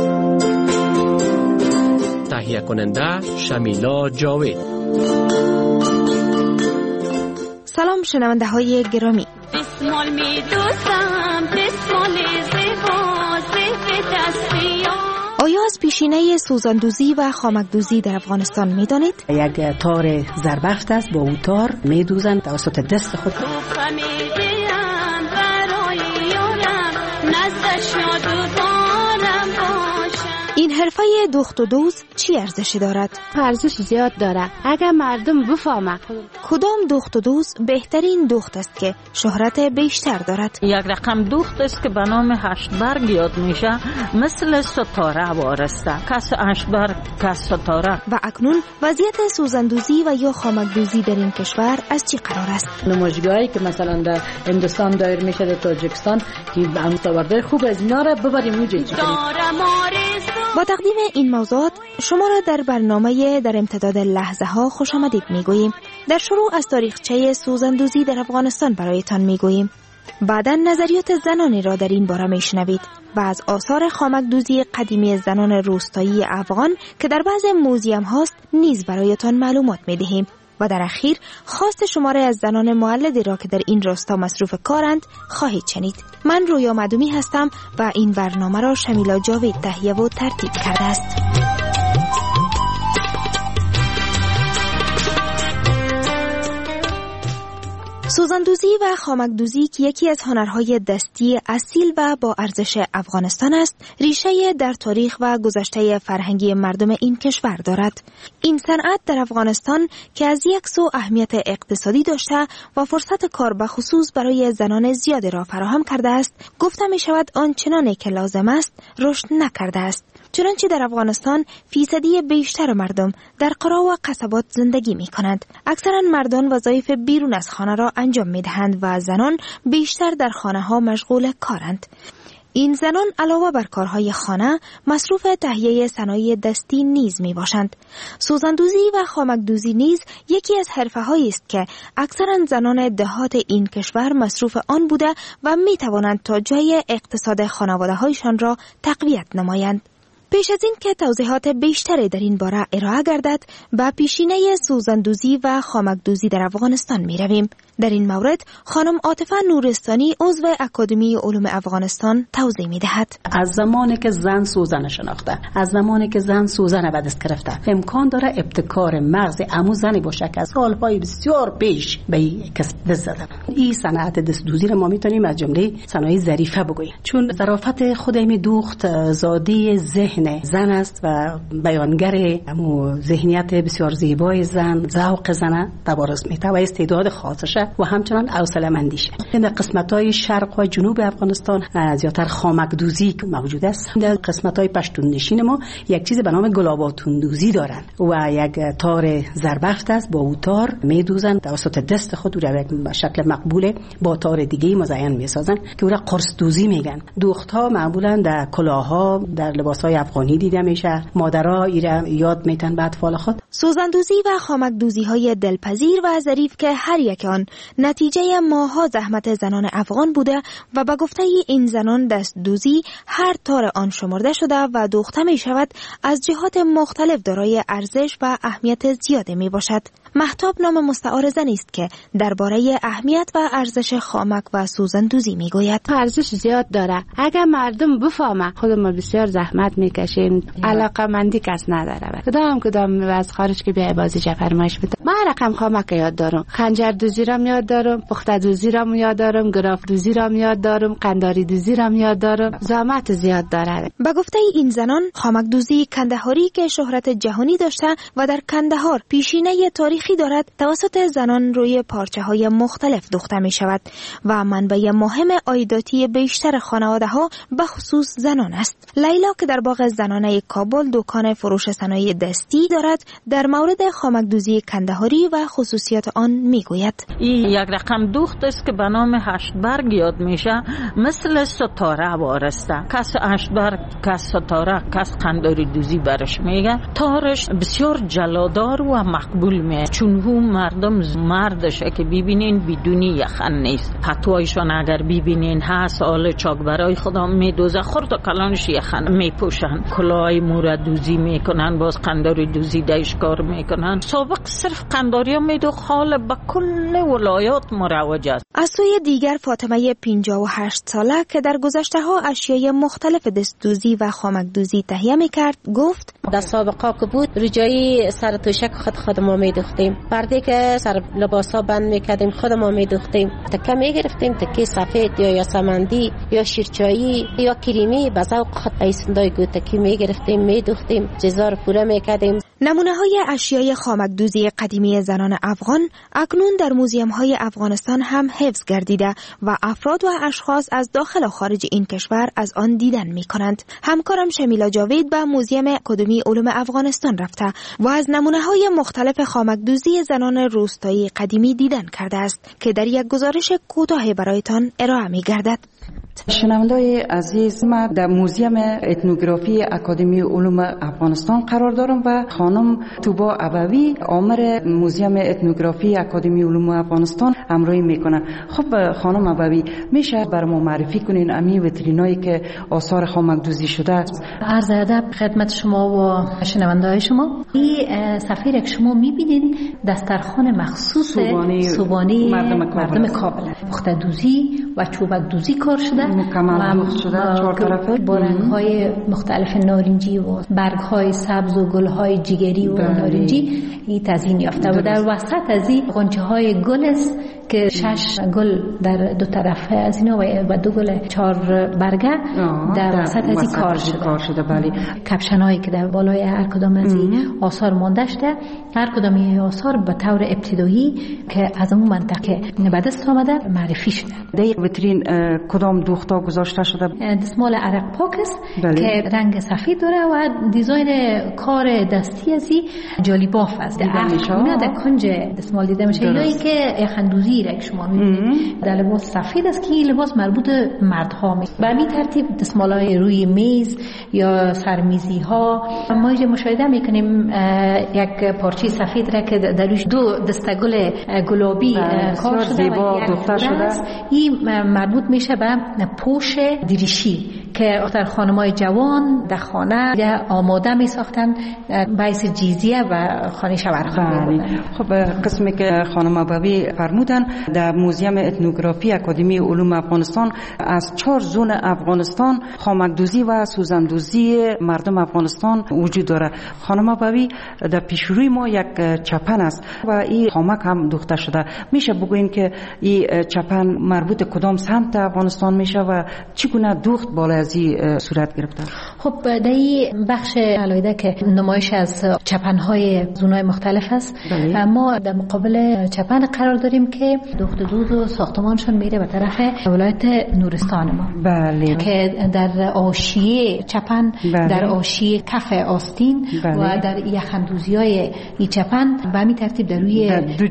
تهیه کننده شمیلا جاوید. سلام شنونده های گرامی. بسمال می دوستم بسمال زیبا زیب دستیان. آیا از پیشینه سوزاندوزی و خامکدوزی در افغانستان می دانید؟ یک تار زربفت است، با اون تار می دوزند توسط دست خود. این حرفه دوخت و دوز چی ارزشی دارد؟ ارزش زیاد داره اگر مردم بفهمند. کدام دوخت و دوز بهترین دوخت است که شهرت بیشتر دارد؟ یک رقم دوخت است که به نام هشت برگ یاد میشه، مثل ستاره وارسته، کس هشت برگ کس ستاره. و اکنون وضعیت سوزاندوزی و یا خامکدوزی در این کشور از چی قرار است؟ نمایشگاهی که مثلا در هندوستان دایر میشه، در تاجیکستان، که مستورده خوب از اینا را ببریم اونجا چیکاریم. با تقدیم این موضوعات شما را در برنامه در امتداد لحظه ها خوش آمدید میگوییم. در شروع از تاریخچه سوزاندوزی در افغانستان برایتان میگوییم. بعداً نظریات زنانی را در این باره میشنوید و از آثار خامکدوزی قدیمی زنان روستایی افغان که در بعض موزیم هاست نیز برایتان معلومات میدهیم. و در اخیر خواست شماره از زنان مولدی را که در این راستا مصروف کارند خواهید شنید. من رویا مدومی هستم و این برنامه را شمیلا جاوید تهیه و ترتیب کرده است. سوزاندوزی و خامکدوزی که یکی از هنرهای دستی اصیل و با ارزش افغانستان است، ریشه در تاریخ و گذشته فرهنگی مردم این کشور دارد. این صنعت در افغانستان که از یک سو اهمیت اقتصادی داشته و فرصت کار به خصوص برای زنان زیادی را فراهم کرده است، گفته می شود آنچنانی که لازم است رشد نکرده است. چنانچه در افغانستان فیصدی بیشتر مردم در قرا و قصبات زندگی می کنند. اکثرا مردان وظایف بیرون از خانه را انجام می دهند و زنان بیشتر در خانه ها مشغول کارند. این زنان علاوه بر کارهای خانه مصروف تهیه صنایع دستی نیز می باشند. سوزاندوزی و خامکدوزی نیز یکی از حرفه‌هایی است که اکثرا زنان دهات این کشور مصروف آن بوده و می توانند تا جای اقتصاد خانواده‌هایشان را تقویت نمایند. پیش از این که توضیحات بیشتری در این باره ارائه گردد، به پیشینه سوزاندوزی و خامکدوزی در افغانستان می رویم. در این مورد خانم عاطفه نورستانی عضو اکادمی علوم افغانستان توضیح می دهد. از زمانی که زن سوزن شناخته، از زمانی که زن سوزن به دست گرفته، امکان داره ابتکار مغز عمو زنی باشه که از سالهای بسیار پیش به این کسب دست زدن. این صنعت دستدوزی رو ما میتونیم از جمله صنایع ظریفه بگوییم، چون ظرافت خود می دوخت زاده ذهن متن زن است و بیانگر امو ذهنیت بسیار زیبای زن، ذوق زن تبارز میته و استعداد خاصشه و همچنان حوصله مندیشه. در قسمت‌های شرق و جنوب افغانستان زیاتر خامکدوزی موجود است. در قسمت‌های پشتون نشین ما یک چیز به نام گلاباتون دوزی دارن و یک تار زربفت است. با او تار میدوزن توسط دست خود را به شکل مقبوله با تار دیگه مزین میسازن که او را قرص دوزی میگن. دوخت‌ها معمولا در کلاه‌ها در لباس‌های افغانی دیده میشه. مادرها ایرا یاد میتن به اطفال خود. سوزندوزی و خامکدوزی‌های دلپذیر و ظریف که هر یک آن نتیجه ماها زحمت زنان افغان بوده و به گفته این زنان دست دوزی هر تار آن شمرده شده و دوخته می شود از جهات مختلف دارای ارزش و اهمیت زیاده می باشد. مهتاب نام مستعار زنی است که درباره اهمیت و ارزش خامک و سوزندوزی می گوید. ارزش زیاد داره. اگر مردم بفهمه خودمون بسیار زحمت میکشیم، علاقه مندی کس نداره. کدام کدام از خارج که بیا بازی فرمایش بده. من رقم خامک یاد دارم، خنجر دوزی را یاد دارم، پخته دوزی را یاد دارم، گراف دوزی را یاد دارم، قنداری دوزی را یاد دارم. زحمت زیاد داره. به گفته این زنان خامک دوزی کندهاری که شهرت جهانی داشته و در کندهار پیشینه تاریخی دارد توسط زنان روی پارچه‌های مختلف دوخته می شود و منبع مهم عایداتی بیشتر خانواده‌ها به خصوص زنان است. لیلا که در باغ زنانه کابل دکان فروش صنایع دستی دارد در مورد خامکدوزی کندهاری و خصوصیات آن می گوید. این یک رقم دوخت است که به نام هشت برگ یاد میشه، مثل ستاره وارسته. کس هشت برگ، کس ستاره، کس قنداری دوزی برش میگه. تارش بسیار جلادار و مقبول میه، چون هم مردم مردشه که ببینین بدونی یخن نیست. پتوایشان اگر ببینین هست آل چاک برای خدا میدوزه، خورد و کلانش یخن میپوشن، کلاهای مورد دوزی میکنن، باز قنداری دوزی دایش کار میکنن. سابق صرف قنداری ها میدو خال به کل ولایات مروج است. از سوی دیگر فاطمه پنجاه و هشت ساله که در گذشته ها اشیای مختلف دستدوزی و خامکدوزی تهیه میکرد گفت در سابقا که بود رجایی سر توشک خود خود ما میدوختیم، پرده که سر لباسا بند میکردیم خود ما میدوختیم، تکه میگرفتیم تکه سفید یا یاسمندی یا شیرچایی یا کریمی به ذوق خود ایسندای گوتکی میگرفتیم میدوختیم، جزار پوره میکردیم. نمونه های اشیای خامکدوزی قدیمی زنان افغان اکنون در موزیم های افغانستان هم حفظ گردیده و افراد و اشخاص از داخل و خارج این کشور از آن دیدن می کنند. همکارم شمیلا جاوید به موزیم اکادمی علوم افغانستان رفته و از نمونه های مختلف خامکدوزی زنان روستایی قدیمی دیدن کرده است که در یک گزارش کوتاه برایتان ارائه می گردد. شنونده‌های عزیز، ما در موزیم اتنوگرافی اکادمی علوم افغانستان قرار دارم و خانم توبا ابوی عامر موزیم اتنوگرافی اکادمی علوم افغانستان همراهی میکنه. خب خانم ابوی، میشه برام معرفی کنین امی ویترینایی که آثار خامکدوزی شده است؟ عرض ادب خدمت شما و شنونده‌های شما. این صفحه که شما میبینین دسترخوان مخصوص صوبانی مردم, مردم کابل، پخته دوزی و چوبک دوزی کار شده، مکمل دوخت شده چهار طرفه با رنگ‌های مختلف نارنجی و برگ‌های سبز و گل‌های جگری و نارنجی این تزیین یافته و در وسط از این غنچه‌های گل است که شش گل در دو طرف از اینا و دو گل چهار برگه در وسط از این کار شده. کار شده بله. کپشن‌هایی که در بالای هر کدام از این آثار مانده شده، هر کدام این آثار به طور ابتدایی که از اون منطقه به دست آمده معرفی شده. در ویترین کدام دوختا گذاشته شده؟ دستمال عرق پاک است بله. که رنگ سفید داره و دیزاین کار دستی از این جالی باف است. نه در کنج دستمال دیده میشه. اینایی که اخندوزی را که شما می‌بینید در لباس سفید است که این لباس مربوط مردها میشه. به همین ترتیب دستمال‌های روی میز یا سرمیزی ها ما اینجا مشاهده میکنیم یک پارچه سفید را که درش دو دستگل گلابی کار شده و دوخته شده. این مربوط میشه به پوش دریشی که اختر خانمای جوان در خانه آماده می ساختن باعث جیزیه و خانه شوهرخانه بودن. خب قسمی که خانم ابوی فرمودن در موزیم اتنوگرافی اکادمی علوم افغانستان از چهار زون افغانستان خامکدوزی و سوزندوزی مردم افغانستان وجود داره. خانم ابوی در پیشروی ما یک چپن است و این خامک هم دوخته شده. میشه بگوین که این چپن مربوط کدام سمت افغانستان میشه و چگونه دوخت بالای ازی صورت گرفته؟ خب در این بخش علایده که نمایش از چپنهای زونای مختلف است، بله. ما در مقابل چپن قرار داریم که دوخت دوز و ساختمانشون میره به طرف ولایت نورستان ما، بله. که در آشیه چپن، بله. در آشیه کف آستین، بله. و در یخندوزی های این چپن به همین ترتیب در روی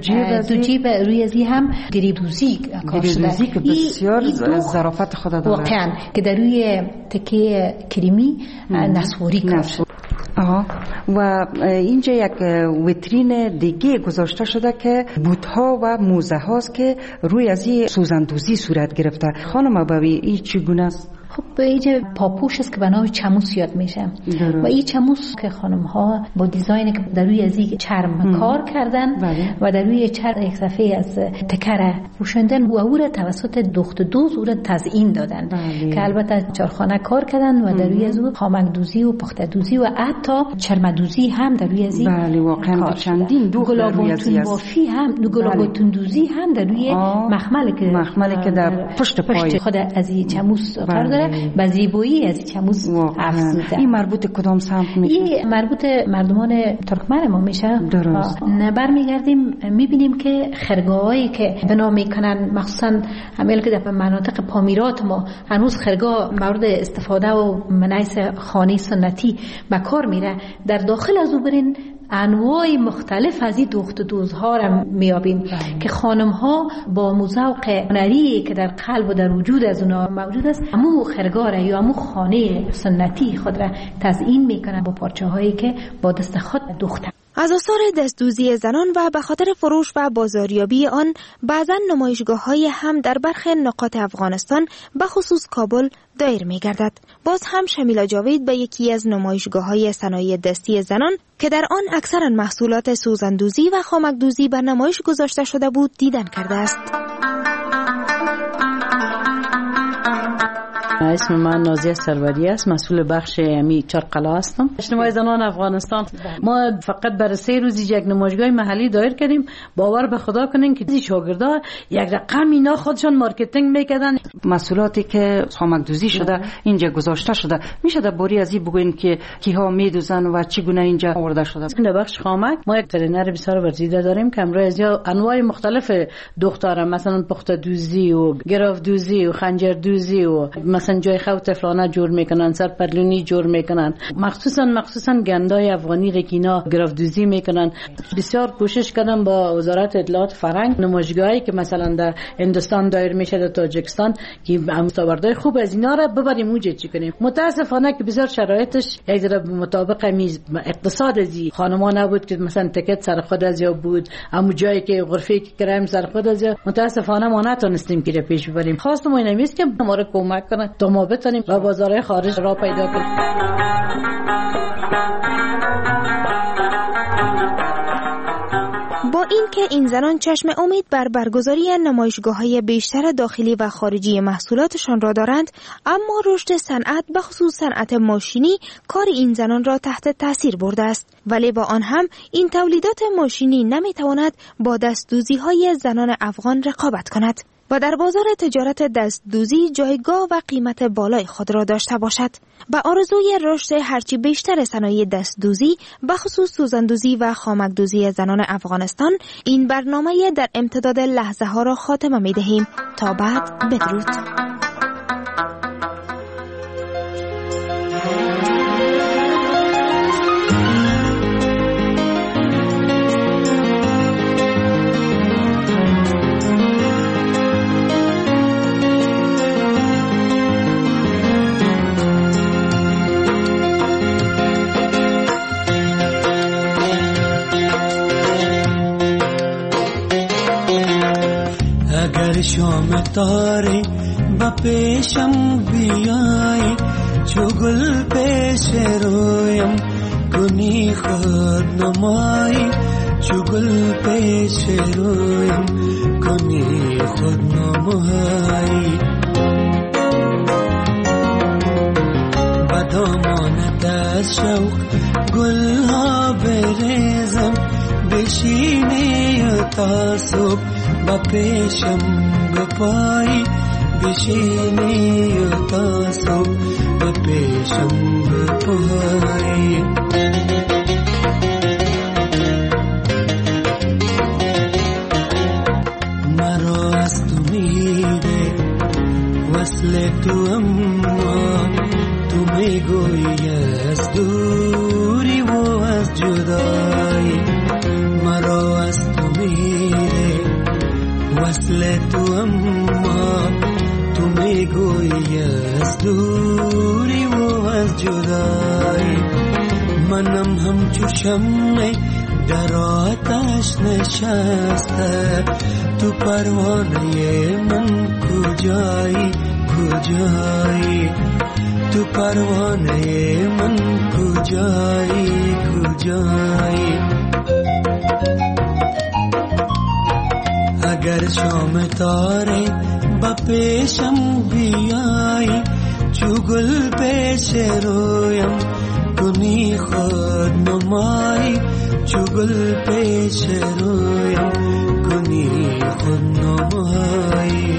دو جیب روی ازی هم گریبوزی کار شده که بسیار ظرافت خود داره واقعا، که در روی تکه کریمی نسواری کار شده. آها. و اینجا یک ویترین دیگه گذاشته شده که بوت‌ها و موزه هاست که روی از این سوزندوزی صورت گرفته. خانم بابی این چگونه است؟ خب اینجا پاپوش است که به نام چموس یاد میشه و این چموس که خانم ها با دیزاینی که در روی از این چرم ام. کار کردن، بله. و در روی چرم یک صفحه از تکره پوشندن و او را توسط دوخت دوز او را تزیین دادن، بله. که البته چارخانه کار کردن و در روی از او خامک دوزی و پخته دوزی و حتی چرم دوزی هم در روی از این، بله. واقعا چندین دوخت در روی از این بافی هم گلابوتون دوزی هم در روی مخمل که مخمل که در پشت پای خود از این چموس کار داره، با زیبایی از چموس افزوده. این مربوط کدام سمت میشه؟ این مربوط مردمان ترکمن ما میشه. درست. برمیگردیم میبینیم که خرگاهایی که بنا میکنن، مخصوصا همین که در مناطق پامیرات ما هنوز خرگاه مورد استفاده و منعیس خانه سنتی به کار میره، در داخل از او برین انواع مختلف از این دوخت دوزها را میابیم که خانم ها با موزوق هنری که در قلب و در وجود از اونا موجود است، همو خرگاه یا همو خانه سنتی خود را تزیین میکنن با پارچه هایی که با دست خود دوختن. از آثار دستدوزی زنان و به خاطر فروش و بازاریابی آن بعضا نمایشگاه‌های هم در برخی نقاط افغانستان به خصوص کابل دایر می‌گردد. باز هم شمیلا جاوید به یکی از نمایشگاه‌های صنایع دستی زنان که در آن اکثرا محصولات سوزندوزی و خامک‌دوزی بر نمایش گذاشته شده بود دیدن کرده است. اسم من نازیه سروری است، مسئول بخش امی چرقلا هستم. اجتماع زنان افغانستان ما فقط برای سه روز یک نمایشگاه محلی دایر کردیم. باور به خدا کنین که شاگردا یک رقم اینا خودشون مارکتینگ میکردن. محصولاتی که خامک‌دوزی شده اینجا گذاشته شده، میشه در باری از این بگوین که کیها میدوزن و چگونه اینجا آورده شده؟ در بخش خامک ما یک ترینر بسیار ورزیده داریم که امروز از انواع مختلف دختران، مثلا پخته دوزی و گراف دوزی و خنجر دوزی و مثلا جای خو طفلانه جور میکنن، سر پرلونی جور میکنن، مخصوصا مخصوصا گندای افغانی رکینا گراف دوزی میکنن. بسیار کوشش کردم با وزارت اطلاعات فرهنگ نمایشگاهی که مثلا در هندوستان دایر میشه، در تاجیکستان، که مستوردهای خوب از اینا را ببریم اونجا چی کنیم. متاسفانه که بسیار شرایطش یک ذره مطابق اقتصاد ازی خانما نبود که مثلا تکت سر خود از یا بود، اما جایی که غرفه که کرایم سر خود از یا، متاسفانه ما نتونستیم که پیش ببریم. خواستم اینم است که ما رو کمک کنه تا ما بتونیم با بازارهای خارج را پیدا کنیم. با این که این زنان چشم امید بر برگزاری نمایشگاه‌های بیشتر داخلی و خارجی محصولاتشان را دارند، اما رشد صنعت به خصوص صنعت ماشینی کار این زنان را تحت تاثیر برده است. ولی با آن هم این تولیدات ماشینی نمیتواند با دستدوزی‌های زنان افغان رقابت کند و در بازار تجارت دستدوزی جایگاه و قیمت بالای خود را داشته باشد. به آرزوی رشد هرچی بیشتر صنایع دستدوزی به خصوص سوزندوزی و خامک‌دوزی زنان افغانستان، این برنامه در امتداد لحظه ها را خاتمه می دهیم. تا بعد، بدرود. شام تاری با پیشم بیایی، چو گل پیش رویم کنی خود نمایی، چو گل پیش رویم کنی خود نمایی. با دامانت از شوق گل ها بریزم، بشینی تا صبح با پیشم بپایی، بشینی و تا صبح و پیشم بپایی مرا از تو میده وصل تو اما تو میگویی از دوری و از جدایی مرا از تو میده وصل تو اما تو میگویی از دوری و از جدایی منم همچو شمع در آتش نشسته تو پروانه من کجایی کجایی تو پروانه من کجایی کجایی اگر شام تاره با پیشم بیایی چو گل پیش رویم کنی خود نمایی چو گل پیش رویم کنی خود نمایی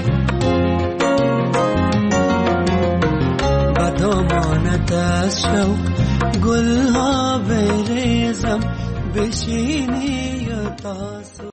با دامانت از شوق گل ها بریزم بشینی و تا